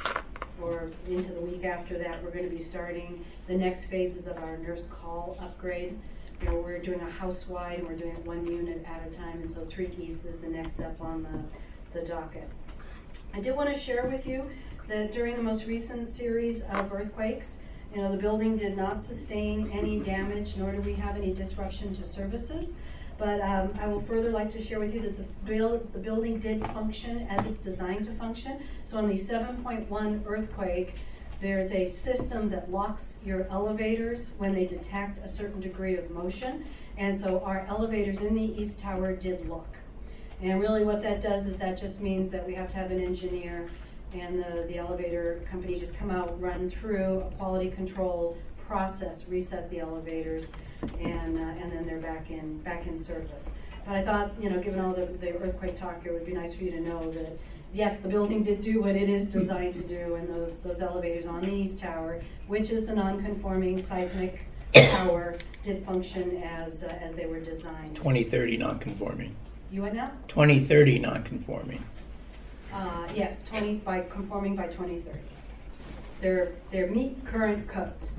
or into the week after that, we're going to be starting the next phases of our nurse call upgrade. You know, we're doing a house-wide, and we're doing it one unit at a time, and so three East is the next step on the, the docket. I did want to share with you that during the most recent series of earthquakes, You know, the building did not sustain any damage, nor do we have any disruption to services. But um, I will further like to share with you that the, build, the building did function as it's designed to function. So on the seven point one earthquake, there's a system that locks your elevators when they detect a certain degree of motion. And so our elevators in the East Tower did lock. And really what that does is that just means that we have to have an engineer and the, the elevator company just come out, run through a quality control process, reset the elevators, and uh, and then they're back in back in service. But I thought, you know, given all the, the earthquake talk, it would be nice for you to know that yes, the building did do what it is designed to do, and those those elevators on the East Tower, which is the non-conforming seismic tower, did function as uh, as they were designed. twenty thirty non-conforming. You what now? twenty thirty non-conforming. Uh, yes, twenty by conforming by twenty thirty. They're they're meet current codes.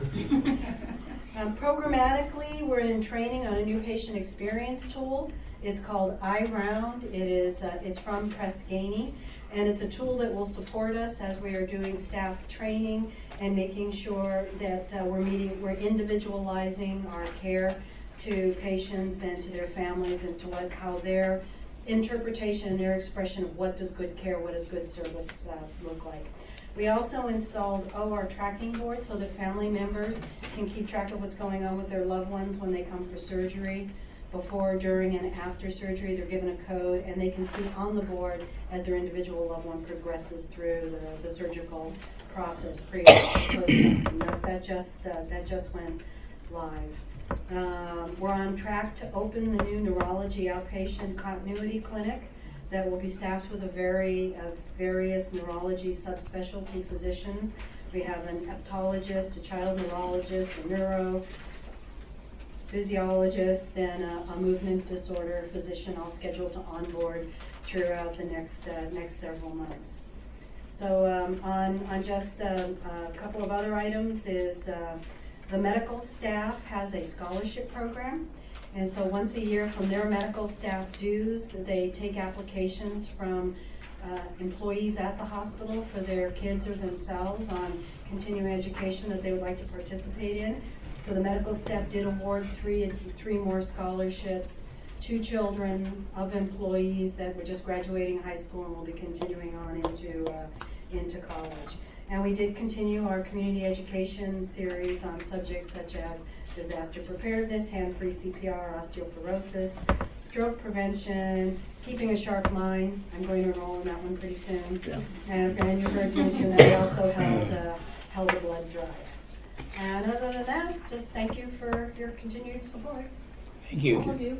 um, programmatically, we're in training on a new patient experience tool. It's called iRound. It is uh, it's from Prescani, and it's a tool that will support us as we are doing staff training and making sure that uh, we're meeting, we're individualizing our care to patients and to their families and to what how their interpretation and their expression of what does good care, what does good service uh, look like. We also installed O R tracking boards so that family members can keep track of what's going on with their loved ones when they come for surgery. Before, during, and after surgery, they're given a code, and they can see on the board as their individual loved one progresses through the, the surgical process. Pre and that, that just uh, that just went live. Um, we're on track to open the new neurology outpatient continuity clinic that will be staffed with a very uh, various neurology subspecialty physicians. We have an hepatologist, a child neurologist, a neuro physiologist, and a, a movement disorder physician, all scheduled to onboard throughout the next uh, next several months. So um, on on just uh, a couple of other items is uh, the medical staff has a scholarship program. And so once a year from their medical staff dues, they take applications from uh, employees at the hospital for their kids or themselves on continuing education that they would like to participate in. So the medical staff did award three, three more scholarships, two children of employees that were just graduating high school and will be continuing on into, uh, into college. And we did continue our community education series on subjects such as disaster preparedness, hand-free C P R, osteoporosis, stroke prevention, keeping a sharp mind. I'm going to enroll in that one pretty soon. Yeah. And, and you heard mention that we also held, uh, held a blood drive. And other than that, just thank you for your continued support. Thank you. All of you.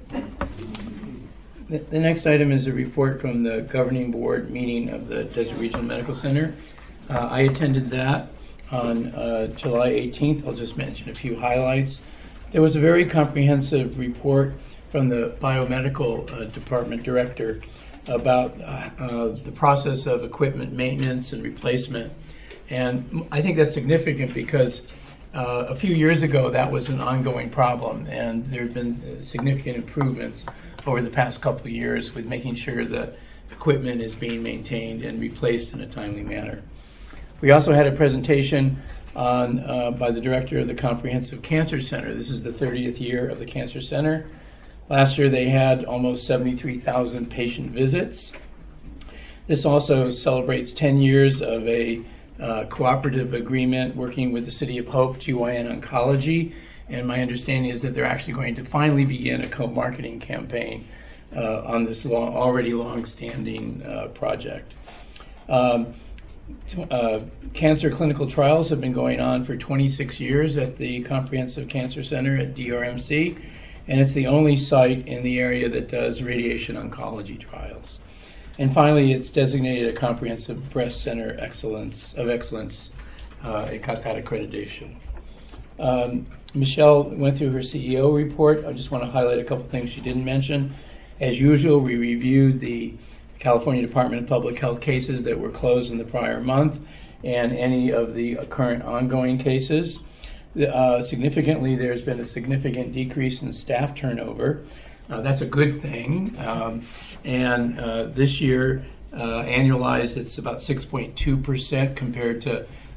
The, the next item is a report from the governing board meeting of the Desert Regional Medical Center. Uh, I attended that on uh, July eighteenth. I'll just mention a few highlights. There was a very comprehensive report from the biomedical uh, department director about uh, uh, the process of equipment maintenance and replacement. And I think that's significant because uh, a few years ago that was an ongoing problem, and there have been significant improvements over the past couple of years with making sure that equipment is being maintained and replaced in a timely manner. We also had a presentation on, uh, by the director of the Comprehensive Cancer Center. This is the thirtieth year of the Cancer Center. Last year they had almost seventy-three thousand patient visits. This also celebrates ten years of a uh, cooperative agreement working with the City of Hope, G Y N Oncology, and my understanding is that they're actually going to finally begin a co-marketing campaign uh, on this long, already long-standing uh, project. Um, Uh, cancer clinical trials have been going on for twenty-six years at the Comprehensive Cancer Center at D R M C, and it's the only site in the area that does radiation oncology trials. And finally, it's designated a Comprehensive Breast Center Excellence of Excellence. Uh, it got that accreditation. Um, Michelle went through her C E O report. I just want to highlight a couple things she didn't mention. As usual, we reviewed the California Department of Public Health cases that were closed in the prior month and any of the current ongoing cases. Uh, significantly, there's been a significant decrease in staff turnover. Uh, that's a good thing. Um, and uh, this year, uh, annualized, it's about six point two percent compared to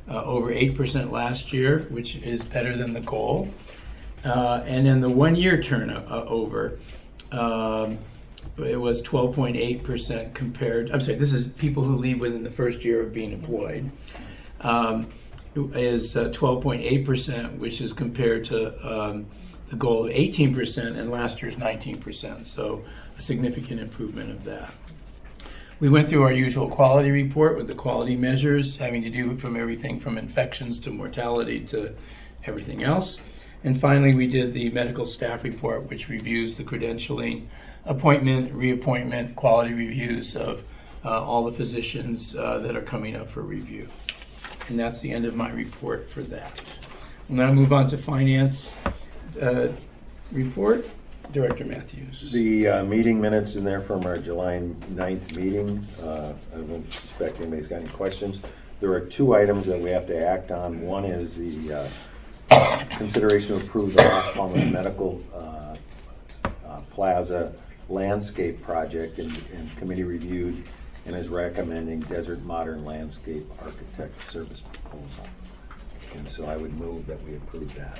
uh, over eight percent last year, which is better than the goal. Uh, and then the one-year turnover, um, it was twelve point eight percent compared, I'm sorry, this is people who leave within the first year of being employed, um, is uh, twelve point eight percent, which is compared to um, the goal of eighteen percent and last year's nineteen percent, so a significant improvement of that. We went through our usual quality report with the quality measures having to do from everything from infections to mortality to everything else. And finally, we did the medical staff report, which reviews the credentialing, appointment, reappointment, quality reviews of uh, all the physicians uh, that are coming up for review. And that's the end of my report for that. I'm going to move on to finance uh, report. Director Matthews. The uh, meeting minutes in there from our July ninth meeting. Uh, I don't suspect anybody's got any questions. There are two items that we have to act on. One is the uh, consideration to approve the Las Palmas Medical uh, uh, Plaza landscape project, and, and committee reviewed and is recommending Desert Modern Landscape Architect Service proposal. And so I would move that we approve that.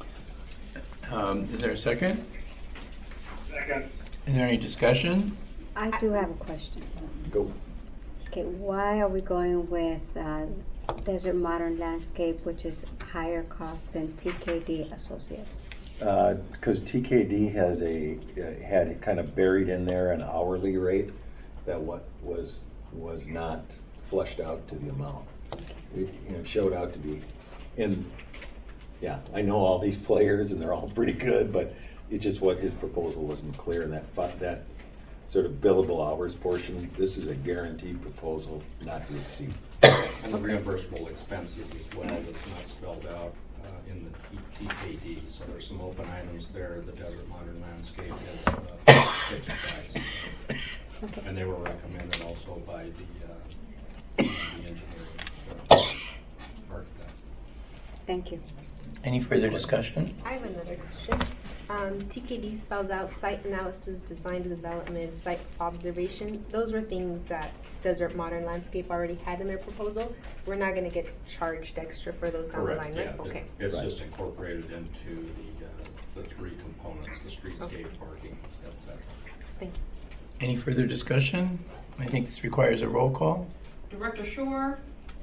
Um, is there a second? Second. Is there any discussion? I do have a question. Go. Okay, why are we going with uh, Desert Modern Landscape, which is higher cost than T K D Associates? Uh, because T K D has a uh, had kind of buried in there an hourly rate that what was was not flushed out to the amount. It, you know, showed out to be, and yeah, I know all these players and they're all pretty good, but it just what his proposal wasn't clear in that fu- that sort of billable hours portion. This is a guaranteed proposal, not to exceed. And the reimbursable expenses as well, that's not spelled out uh, in the T K D. So there's some open items there. The Desert Modern Landscape has uh, fixed price. Okay. And they were recommended also by the, uh, the engineering uh, architect. Thank you. Any further discussion? I have another question. Um, T K D spells out site analysis, design development, site observation. Those were things that Desert Modern Landscape already had in their proposal. We're not going to get charged extra for those down Correct, the line, yeah. right? Okay. It, it's Right. just incorporated into the, uh, the three components, the streetscape, Okay. parking, et cetera. Thank you. Any further discussion? I think this requires a roll call. Director Shore,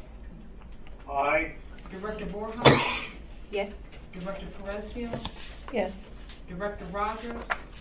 Aye. Director Borja, Yes. Director Perezfield, Yes. Director Rogers,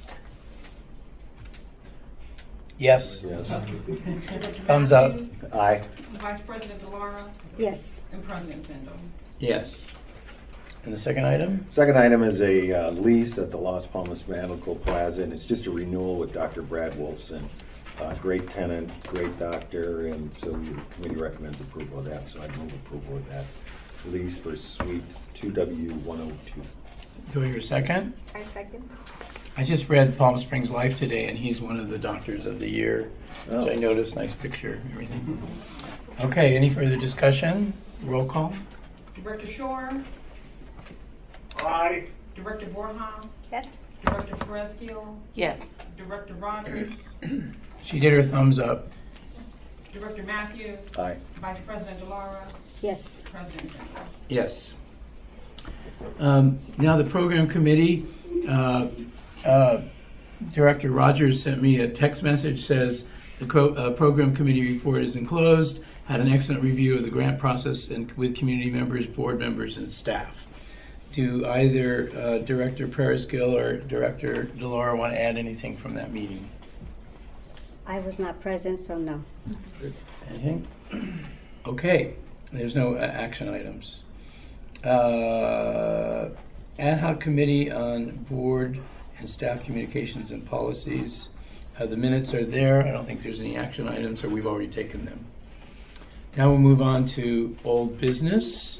Yes. Yes. Director Thumbs up. Matthews, Aye. Vice President Delara, Yes. and President Zendo. Yes. And the second item? Second item is a uh, lease at the Las Palmas Medical Plaza, and it's just a renewal with Doctor Brad Wolfson. Uh, great tenant, great doctor, and so the committee recommends approval of that. So I move approval of that lease for Suite two W one oh two. Do I hear a second? I second. I just read Palm Springs Life today, and he's one of the doctors of the year, which Oh. I noticed. Nice picture and everything. Okay, any further discussion? Roll call? Director Shore, Aye. Director Borja, Yes. Director Perezfield, Yes. Director Rogers, She did her thumbs up. Director Matthews, Aye. Vice President Delara, Yes. President Zendo. Yes. Um, now the program committee, uh, uh, Director Rogers sent me a text message, says the co- uh, program committee report is enclosed, had an excellent review of the grant process and with community members, board members, and staff. Do either uh, Director Perisgill or Director Delora want to add anything from that meeting? I was not present, so no. Anything? Okay, there's no uh, action items. Uh, ad hoc committee on board and staff communications and policies. Uh, the minutes are there. I don't think there's any action items, or we've already taken them. Now we'll move on to old business.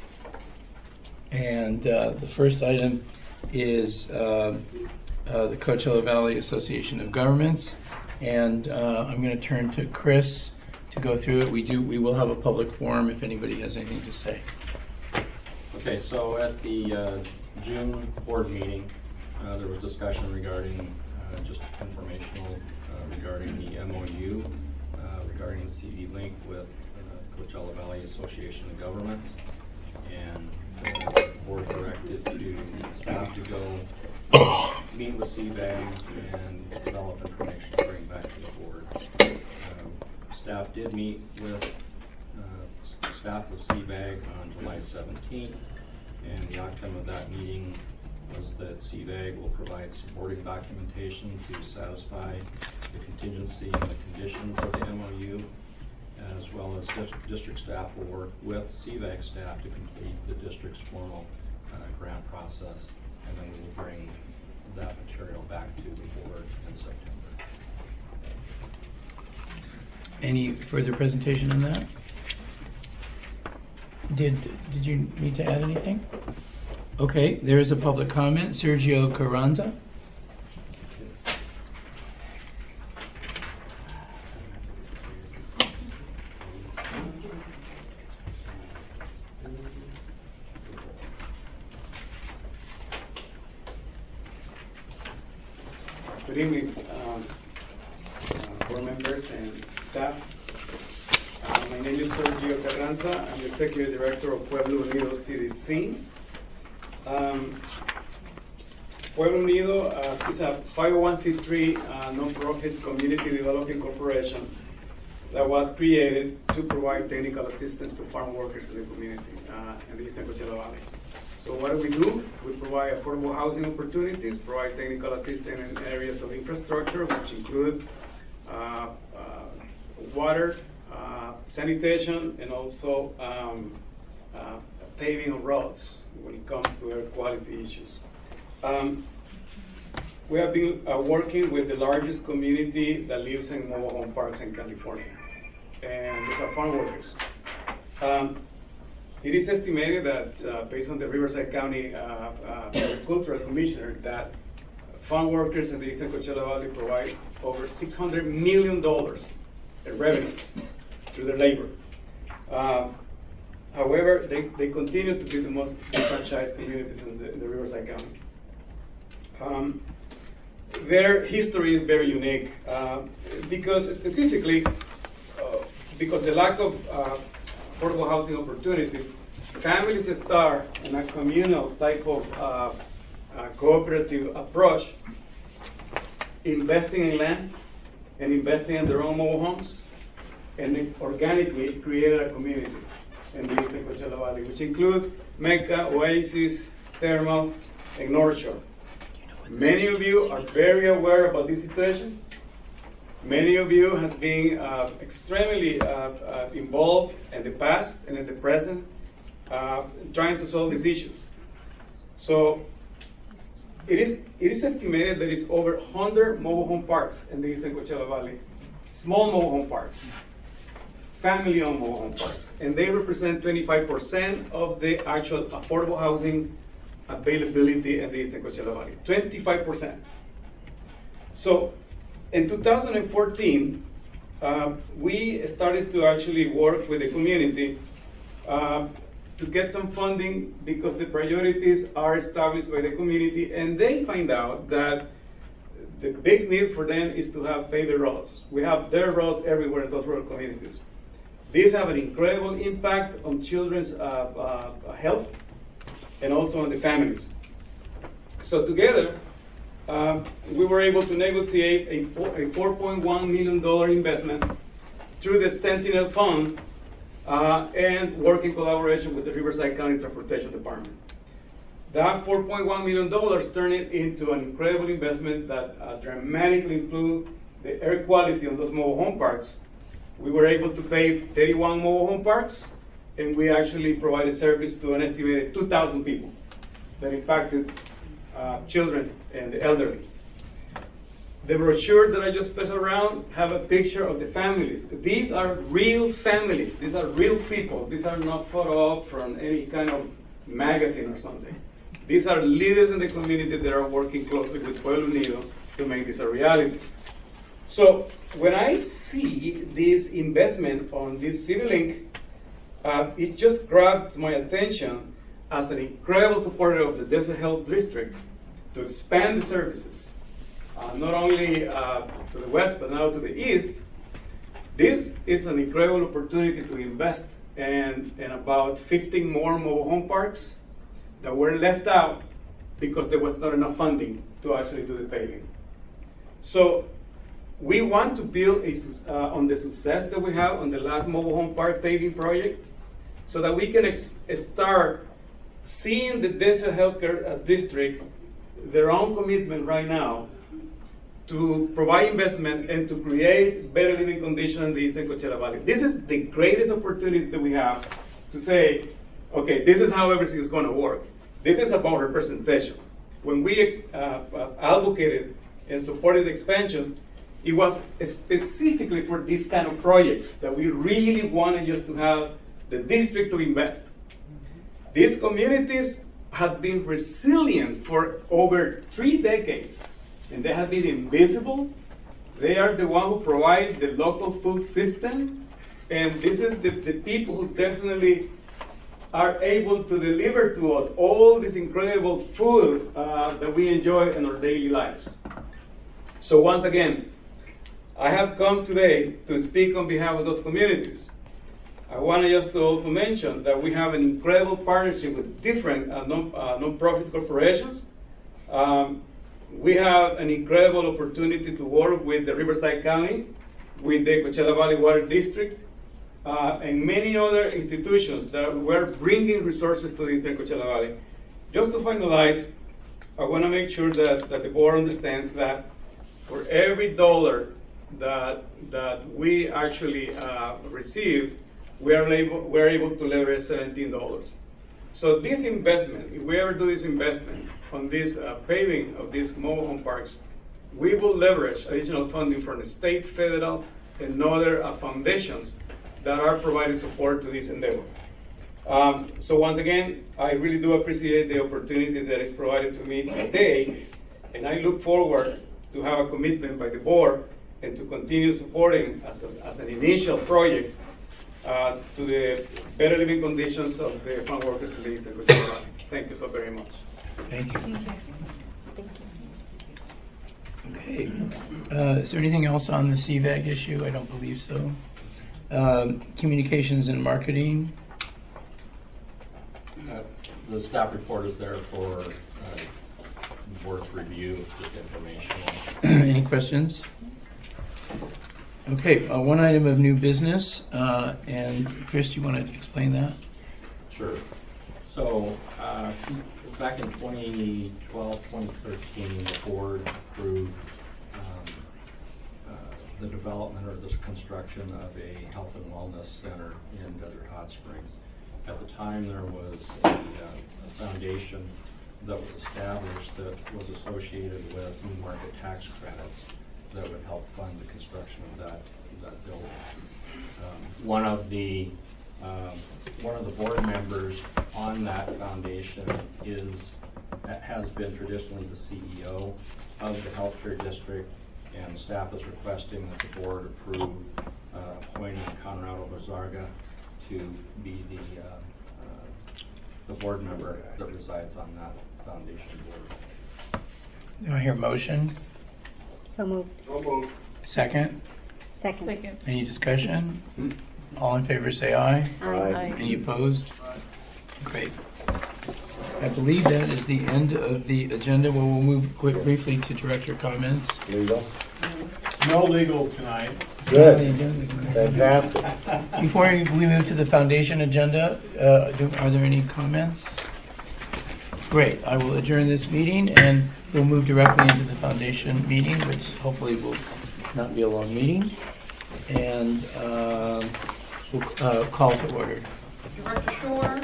And uh, the first item is uh, uh, the Coachella Valley Association of Governments. And uh, I'm going to turn to Chris to go through it. We do. We will have a public forum if anybody has anything to say. Okay, so at the uh, June board meeting, uh, there was discussion regarding uh, just informational uh, regarding the M O U, uh, regarding the C V link with uh, Coachella Valley Association of Governments, and the board directed to staff to go meet with C V A G and develop information to bring back to the board. Um, staff did meet with uh, staff of C V A G on July seventeenth, and the outcome of that meeting was that C V A G will provide supporting documentation to satisfy the contingency and the conditions of the M O U, as well as dis district staff will work with C V A G staff to complete the district's formal uh, grant process, and then we will bring that material back to the board in September. Any further presentation on that? Did did you need to add anything? Okay, there is a public comment. Sergio Carranza. Good evening, um, uh, board members and staff. Uh, my name is Sergio Carranza. I'm the Executive Director of Pueblo Unido C D C. Um, Pueblo Unido uh, is a five oh one c three uh, non-profit community development corporation that was created to provide technical assistance to farm workers in the community uh, in the Eastern Coachella Valley. So what do we do? We provide affordable housing opportunities, provide technical assistance in areas of infrastructure, which include uh, uh, water, uh, sanitation, and also um, uh, paving of roads when it comes to air quality issues. Um, we have been uh, working with the largest community that lives in mobile home parks in California, and these are farm workers. Um, It is estimated that, uh, based on the Riverside County uh, uh, Agricultural Commissioner, that farm workers in the Eastern Coachella Valley provide over six hundred million dollars in revenues through their labor. Uh, however, they, they continue to be the most enfranchised communities in the, in the Riverside County. Um, their history is very unique uh, because specifically, uh, because the lack of uh, affordable housing opportunities, families start in a communal type of uh, uh, cooperative approach, investing in land and investing in their own mobile homes, and they organically created a community in the Eastern Coachella Valley, which include Mecca, Oasis, Thermal, and North Shore. Many of you are very aware about this situation. Many of you have been uh, extremely uh, uh, involved in the past and in the present, uh, trying to solve these issues. So it is, it is estimated there is over one hundred mobile home parks in the Eastern Coachella Valley, small mobile home parks, family-owned mobile home parks, and they represent twenty-five percent of the actual affordable housing availability in the Eastern Coachella Valley, twenty-five percent. So in two thousand fourteen, uh, we started to actually work with the community uh, to get some funding because the priorities are established by the community, and they find out that the big need for them is to have paved roads. We have dirt roads everywhere in those rural communities. These have an incredible impact on children's uh, uh, health and also on the families. So together, Uh, we were able to negotiate a, a four point one million dollars investment through the Sentinel Fund uh, and work in collaboration with the Riverside County Transportation Department. That four point one million dollars turned it into an incredible investment that uh, dramatically improved the air quality on those mobile home parks. We were able to pave thirty-one mobile home parks, and we actually provided service to an estimated two thousand people that impacted Uh, children and the elderly. The brochure that I just passed around have a picture of the families. These are real families. These are real people. These are not photo op from any kind of magazine or something. These are leaders in the community that are working closely with Pueblo Unido to make this a reality. So when I see this investment on this CityLink, uh, it just grabbed my attention as an incredible supporter of the Desert Health District to expand the services, uh, not only uh, to the west, but now to the east, This is an incredible opportunity to invest in, in about fifteen more mobile home parks that were left out because there was not enough funding to actually do the paving. So we want to build a, uh, on the success that we have on the last mobile home park paving project so that we can ex- start seeing the Desert Healthcare uh, District, their own commitment right now to provide investment and to create better living conditions in the Eastern Coachella Valley. This is the greatest opportunity that we have to say, okay, this is how everything is going to work. This is about representation. When we ex- uh, uh, advocated and supported the expansion, it was specifically for these kind of projects that we really wanted just to have the district to invest. These communities have been resilient for over three decades, and they have been invisible. They are the one who provide the local food system, and this is the, the people who definitely are able to deliver to us all this incredible food uh, that we enjoy in our daily lives. So once again, I have come today to speak on behalf of those communities. I want to just to also mention that we have an incredible partnership with different uh, non, uh, non-profit corporations. Um, we have an incredible opportunity to work with the Riverside County, with the Coachella Valley Water District, uh, and many other institutions that were bringing resources to the Eastern Coachella Valley. Just to finalize, I want to make sure that, that the board understands that for every dollar that, that we actually uh, receive, we are able, we're able to leverage seventeen dollars. So this investment, if we ever do this investment on this uh, paving of these mobile home parks, we will leverage additional funding from the state, federal, and other uh, foundations that are providing support to this endeavor. Um, so once again, I really do appreciate the opportunity that is provided to me today, and I look forward to have a commitment by the board and to continue supporting as, a, as an initial project uh, to the better living conditions of the farm workers in the Eastern Coachella Valley. Thank you so very much. Thank you. Okay. Uh, is there anything else on the C VAG issue? I don't believe so. Um, communications and marketing. Uh, the staff report is there for uh, board's review, just informational. Any questions? Okay, uh, one item of new business, uh, and Chris, do you want to explain that? Sure. So, uh, back in twenty twelve, twenty thirteen, the board approved um, uh, the development or this construction of a health and wellness center in Desert Hot Springs. At the time, there was a, uh, a foundation that was established that was associated with new market tax credits that would help fund the construction of that, that building. Um, one of the um, one of the board members on that foundation is has been traditionally the C E O of the healthcare district, and staff is requesting that the board approve uh, appointing Conrado Bazarga to be the uh, uh, the board member that resides on that foundation board. Do I hear a motion? So moved. So moved. Second? Second. Second. Any discussion? All in favor say aye. Aye. Aye. Any opposed? Great. I believe that is the end of the agenda. Well, we'll move quick, briefly to director comments. Legal? No legal tonight. Good. Fantastic. Before we move to the foundation agenda, uh, do, are there any comments? Great. I will adjourn this meeting, and we'll move directly into the foundation meeting, which hopefully will not be a long meeting. And uh, we'll uh, call to order. Director Shore.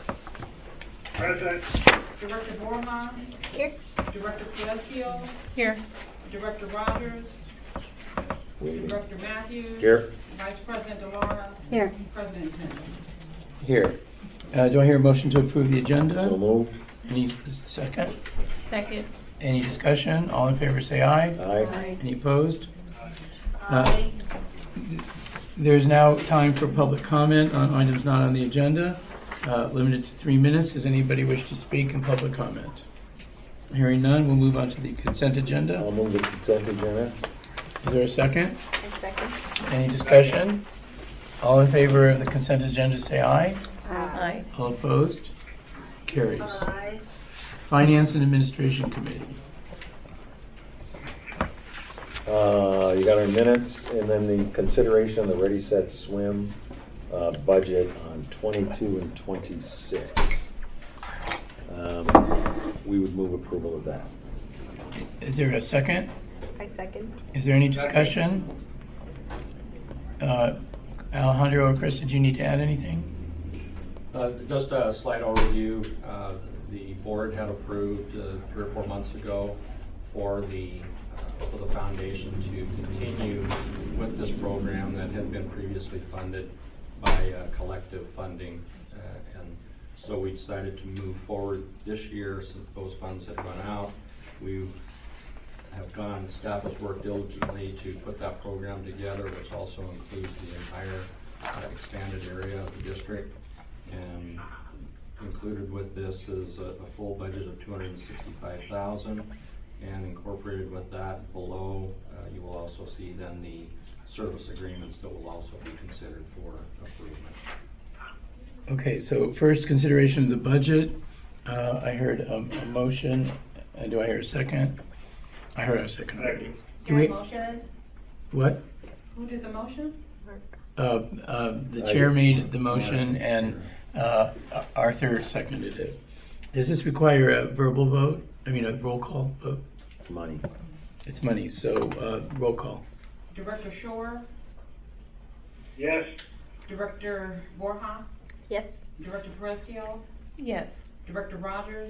Present. Director Borja. Here. Director Pelesio. Here. Director Rogers. Director Matthews. Here. Vice President Delara. Here. President Zimmer. Here. Uh, do I hear a motion to approve the agenda? So moved. Any second? Second. Any discussion? All in favor say aye. Aye. Any opposed? Uh, there's now time for public comment on items not on the agenda, uh, limited to three minutes. Does anybody wish to speak in public comment? Hearing none, we'll move on to the consent agenda. I'll move the consent agenda. Is there a second? I second. Any discussion? All in favor of the consent agenda, say aye. Aye. All opposed? Carries. Aye. Finance and Administration Committee. Uh, you got our minutes, and then the consideration of the Ready, Set, Swim uh, budget on twenty-two and twenty-six. Um, we would move approval of that. Is there a second? I second. Is there any discussion? Uh, Alejandro or Chris, did you need to add anything? Uh, Just a slight overview. Uh, The board had approved uh, three or four months ago for the, uh, for the foundation to continue with this program that had been previously funded by uh, collective funding. Uh, And so we decided to move forward this year since those funds had run out. We have gone, staff has worked diligently to put that program together, which also includes the entire uh, expanded area of the district. And included with this is a, a full budget of two hundred sixty-five thousand dollars, and incorporated with that below, uh, you will also see then the service agreements that will also be considered for improvement. Okay, so first consideration of the budget. Uh, I heard a, a motion. Uh, do I hear a second? I heard a second already. Do we, motion? what? Who did the motion? Uh, uh, the chair made the motion and uh, Arthur seconded it. Does this require a verbal vote? I mean, a roll call vote? It's money. It's money, so uh, roll call. Director Shore, Yes. Director Borja, Yes. Director Perezquio, Yes. Director Rogers,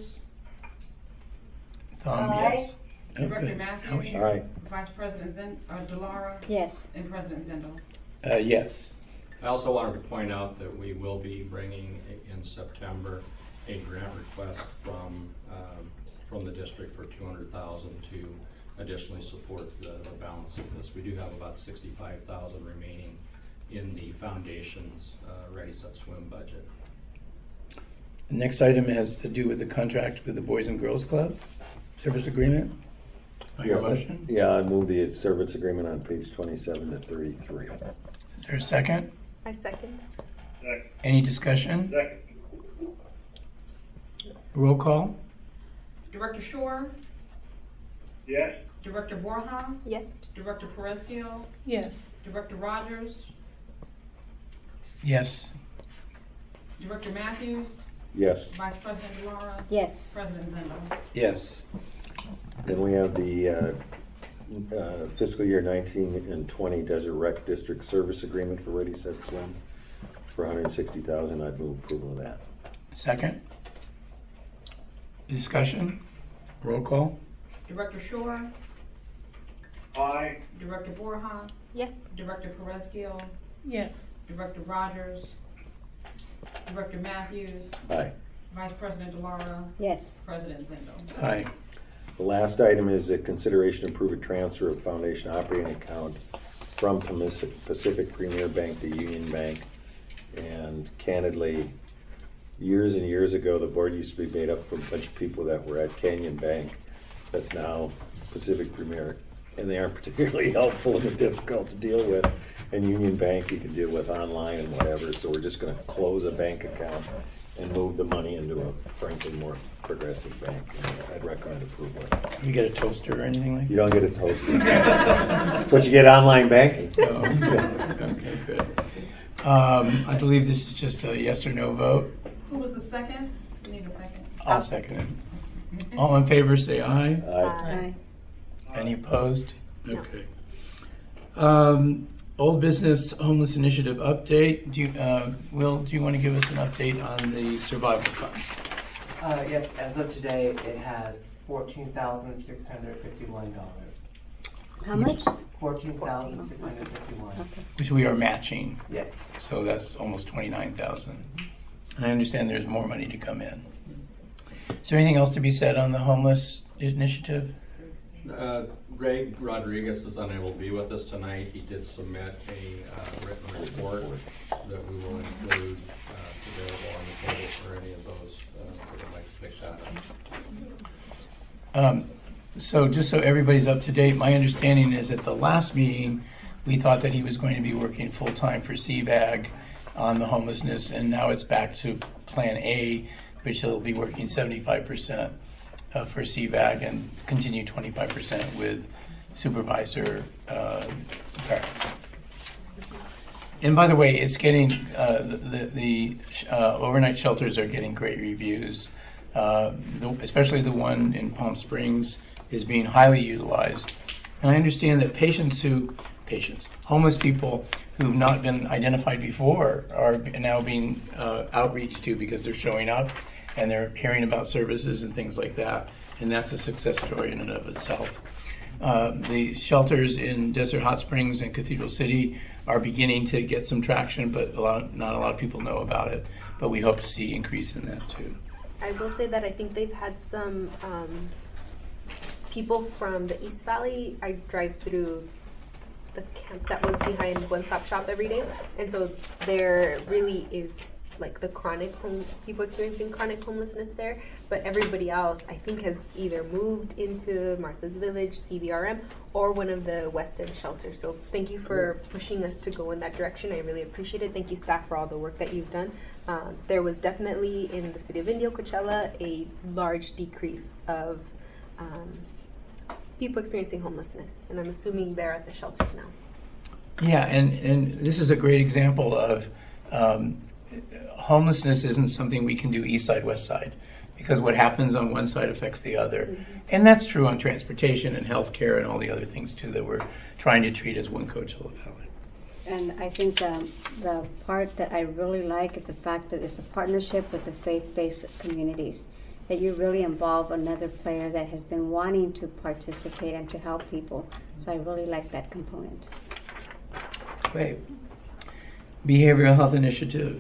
Thumb, yes. Director Okay. Matthews, All right. Vice President Zen, uh, Delara, Yes. and President Zindel. Uh, yes. I also wanted to point out that we will be bringing i- in September a grant request from um, from the district for two hundred thousand dollars to additionally support the, the balance of this. We do have about sixty-five thousand dollars remaining in the foundation's uh, Ready, Set, Swim budget. The next item has to do with the contract with the Boys and Girls Club service agreement. On your motion? Yeah, I move the service agreement on page twenty-seven to thirty-three. Is there a second? I second. Second. Any discussion? Second. Roll call? Director Shore, Yes. Director Borja, Yes. Director Perezquio, Yes. Director Rogers, Yes. Director Matthews, Yes. Vice President Delara, Yes. President Zindel. Yes. Then we have the uh, uh, fiscal year nineteen and twenty Desert Rec District Service Agreement for Ready, Set, Swim for one hundred sixty thousand dollars. I'd move approval of that. Second? Discussion? Roll call? Director Shore, Aye. Director Borja, Yes. Director Perezquio, Yes. Director Rogers, Director Matthews, Aye. Vice President Delara, Yes. President Zindel. Aye. The last item is a consideration to approve a transfer of foundation operating account from Pacific Premier Bank to Union Bank. And candidly, years and years ago, the board used to be made up of a bunch of people that were at Canyon Bank. That's now Pacific Premier. And they aren't particularly helpful and they're difficult to deal with. And Union Bank you can deal with online and whatever. So we're just going to close a bank account and move the money into a frankly more progressive bank. And I'd recommend approval. You get a toaster or anything like You don't get a toaster. But you get online banking. that? Oh, okay. Okay, good. Um, I believe this is just a yes or no vote. Who was the second? We need a second. I'll second it. All in favor, say aye. Aye. Any opposed? Okay. Um, Old Business Homeless Initiative update. Do you, uh, Will, do you want to give us an update on the survival fund? Uh, yes, as of today, it has fourteen thousand six hundred fifty-one dollars. How much? Fourteen thousand six hundred fifty-one. Which we are matching. Yes. So that's almost twenty-nine thousand. And I understand there's more money to come in. Is there anything else to be said on the homeless initiative? Uh, Greg Rodriguez is unable to be with us tonight. He did submit a uh, written report that we will include uh, available on the table for any of those uh, that would like to pick that up. Um, So just so everybody's up to date, my understanding is at the last meeting, we thought that he was going to be working full-time for C VAG on the homelessness, and now it's back to Plan A, which he'll be working seventy-five percent uh, for C VAG and continue twenty-five percent with Supervisor uh, Paris. And by the way, it's getting, uh, the, the uh, overnight shelters are getting great reviews, uh, the, especially the one in Palm Springs is being highly utilized. And I understand that patients who, patients, homeless people who've not been identified before are now being uh, outreached to because they're showing up and they're hearing about services and things like that. And that's a success story in and of itself. Uh, the shelters in Desert Hot Springs and Cathedral City are beginning to get some traction, but a lot, not a lot of people know about it. But we hope to see increase in that too. I will say that I think they've had some um, people from the East Valley. I drive through the camp that was behind One Stop Shop every day, and so there really is like the chronic home, people experiencing chronic homelessness there, but everybody else I think has either moved into Martha's Village, C V R M, or one of the West End shelters. So thank you for pushing us to go in that direction. I really appreciate it. Thank you, staff, for all the work that you've done. Um, there was definitely in the city of Indio, Coachella, a large decrease of um, people experiencing homelessness, and I'm assuming they're at the shelters now. Yeah, and, and this is a great example of um, homelessness isn't something we can do east side, west side, because what happens on one side affects the other. Mm-hmm. And that's true on transportation and healthcare and all the other things too that we're trying to treat as one Coachella Valley. And I think um, the part that I really like is the fact that it's a partnership with the faith-based communities, that you really involve another player that has been wanting to participate and to help people. So I really like that component. Great. Behavioral Health Initiative.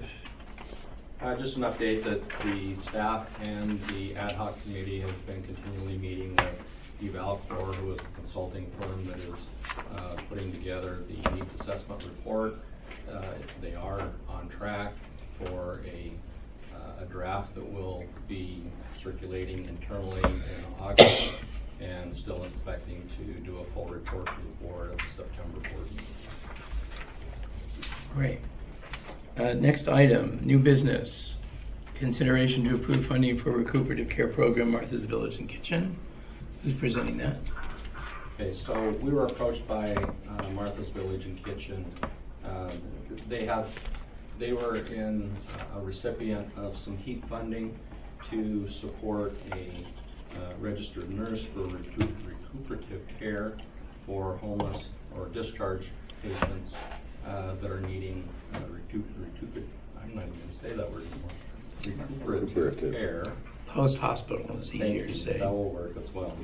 Uh, just an update that the staff and the ad hoc committee has been continually meeting with Evalcor, who is a consulting firm that is uh, putting together the needs assessment report. Uh, they are on track for a, uh, a draft that will be circulating internally in August, and still expecting to do a full report to the board at the September board meeting. Great. Uh, next item, new business. Consideration to approve funding for recuperative care program, Martha's Village and Kitchen. Who's presenting that? Okay, so we were approached by uh, Martha's Village and Kitchen. Uh, they have, they were in uh, a recipient of some HEAP funding to support a uh, registered nurse for recu recuperative care for homeless or discharged patients uh, that are needing uh, recu recu I'm not even going to say that word anymore. Recuperative, recuperative. care. Post-hospital is easier to say. That will work as well.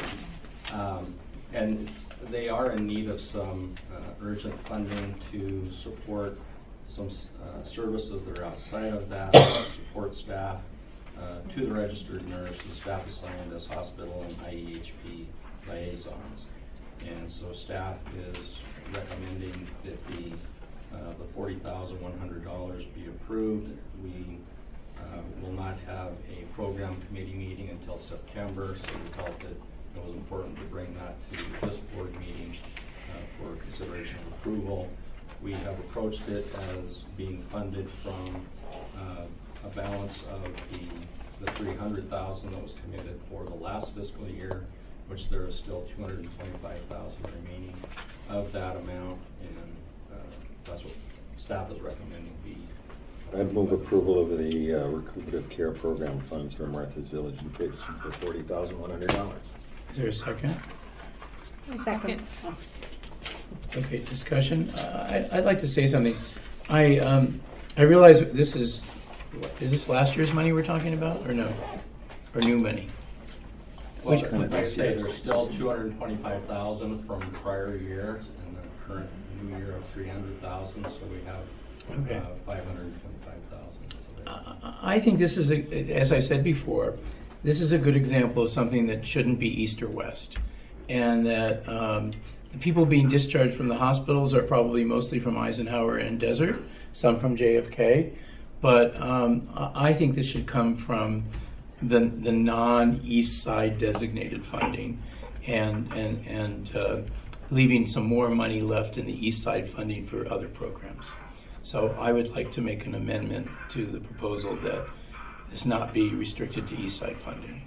Um, and they are in need of some uh, urgent funding to support some uh, services that are outside of that, support staff uh, to the registered nurse, the staff assigned as hospital and I E H P liaisons. And so staff is recommending that the, uh, the forty thousand one hundred dollars be approved. We Uh, will not have a program committee meeting until September, so we felt that it was important to bring that to this board meeting uh, for consideration of approval. We have approached it as being funded from uh, a balance of the, the three hundred thousand dollars that was committed for the last fiscal year, which there is still two hundred twenty-five thousand dollars remaining of that amount, and uh, that's what staff is recommending be. I'd move approval of the uh, recuperative care program funds for Martha's Village and Kitchen for forty thousand one hundred dollars. Is there a second? Second. Okay, discussion. Uh, I, I'd like to say something. I um, I realize this is, what, is this last year's money we're talking about, or no? Or new money? Well, like I say, there's still two hundred twenty-five thousand dollars from prior year, and the current new year of three hundred thousand dollars, so we have Okay. Uh, five hundred twenty-five thousand dollars. Uh, I think this is, a, as I said before, this is a good example of something that shouldn't be east or west. And that um, the people being discharged from the hospitals are probably mostly from Eisenhower and Desert, some from J F K. But um, I think this should come from the, the non-east side designated funding. and and and uh, leaving some more money left in the East Side funding for other programs. So I would like to make an amendment to the proposal that this not be restricted to East Side funding.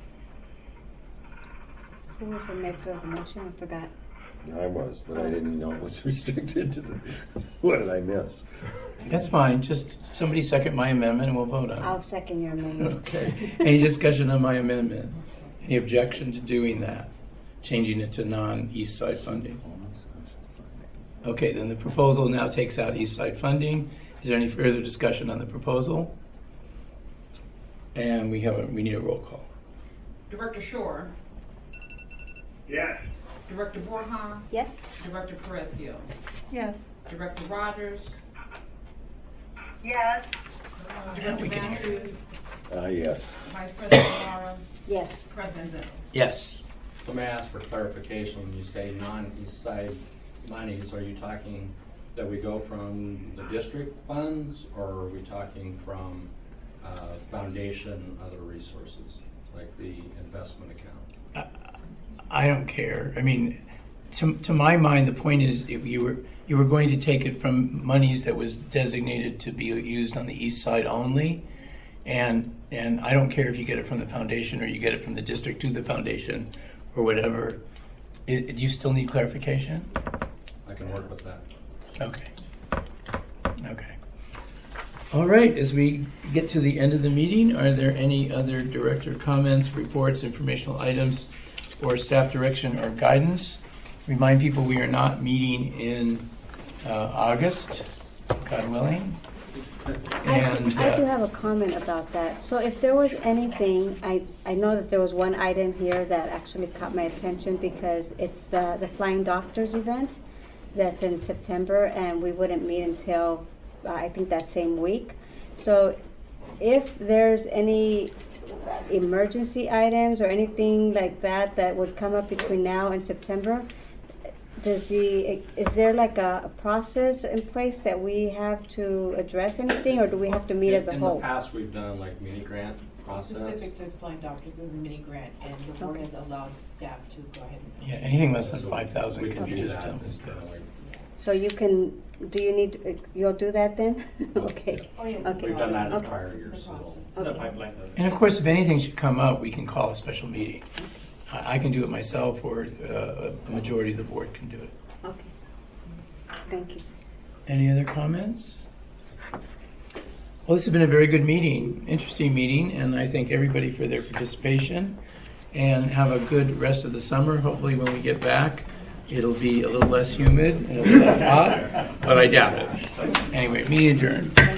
Who was the maker of the motion? I forgot. I was, but I didn't know it was restricted to the, what did I miss? That's fine. Just somebody second my amendment and we'll vote on it. I'll second your amendment. Okay. Any discussion on my amendment? Any objection to doing that? Changing it to non-East Side funding? Okay, then the proposal now takes out East Side funding. Is there any further discussion on the proposal? And we have a, we need a roll call. Director Shore. Yes. Director Borja. Yes. Director Perez-Gil. Yes. Director Rogers. Yes. Director Van Cruz. Uh, yes. Vice President Lara. Yes. President Zell. Yes. So may I ask for clarification, when you say non-East Side monies, are you talking that we go from the district funds, or are we talking from uh, foundation, other resources, like the investment account? I don't care. I mean, to, to my mind, the point is if you were you were going to take it from monies that was designated to be used on the East Side only, and and I don't care if you get it from the foundation or you get it from the district to the foundation or whatever. It, do you still need clarification? I can work with that. Okay. Okay. All right. As we get to the end of the meeting, are there any other director comments, reports, informational items, or staff direction or guidance? Remind people we are not meeting in uh, August, God willing. And I, I do uh, have a comment about that. So if there was anything, I, I know that there was one item here that actually caught my attention because it's the, the Flying Doctors event that's in September, and we wouldn't meet until uh, I think that same week. So if there's any emergency items or anything like that that would come up between now and September, does the is there like a, a process in place that we have to address anything, or do we have to meet in, as a in whole? In the past, we've done like mini grant process. Specific to Flying Doctors is a mini grant, and the board Okay. has allowed staff to go ahead and. yeah, anything less than five thousand We can can be do just that. done. internally. So you can, do you need, you'll do that then? Okay. Oh, yeah. Okay. We've done that in Okay. prior years. So. It's in the pipeline. And of course, if anything should come up, we can call a special meeting. I, I can do it myself, or uh, a majority of the board can do it. Okay. Thank you. Any other comments? Well, this has been a very good meeting, interesting meeting, and I thank everybody for their participation. And have a good rest of the summer. Hopefully, when we get back, it'll be a little less humid and a little less hot, but I doubt it. Anyway, meeting adjourned.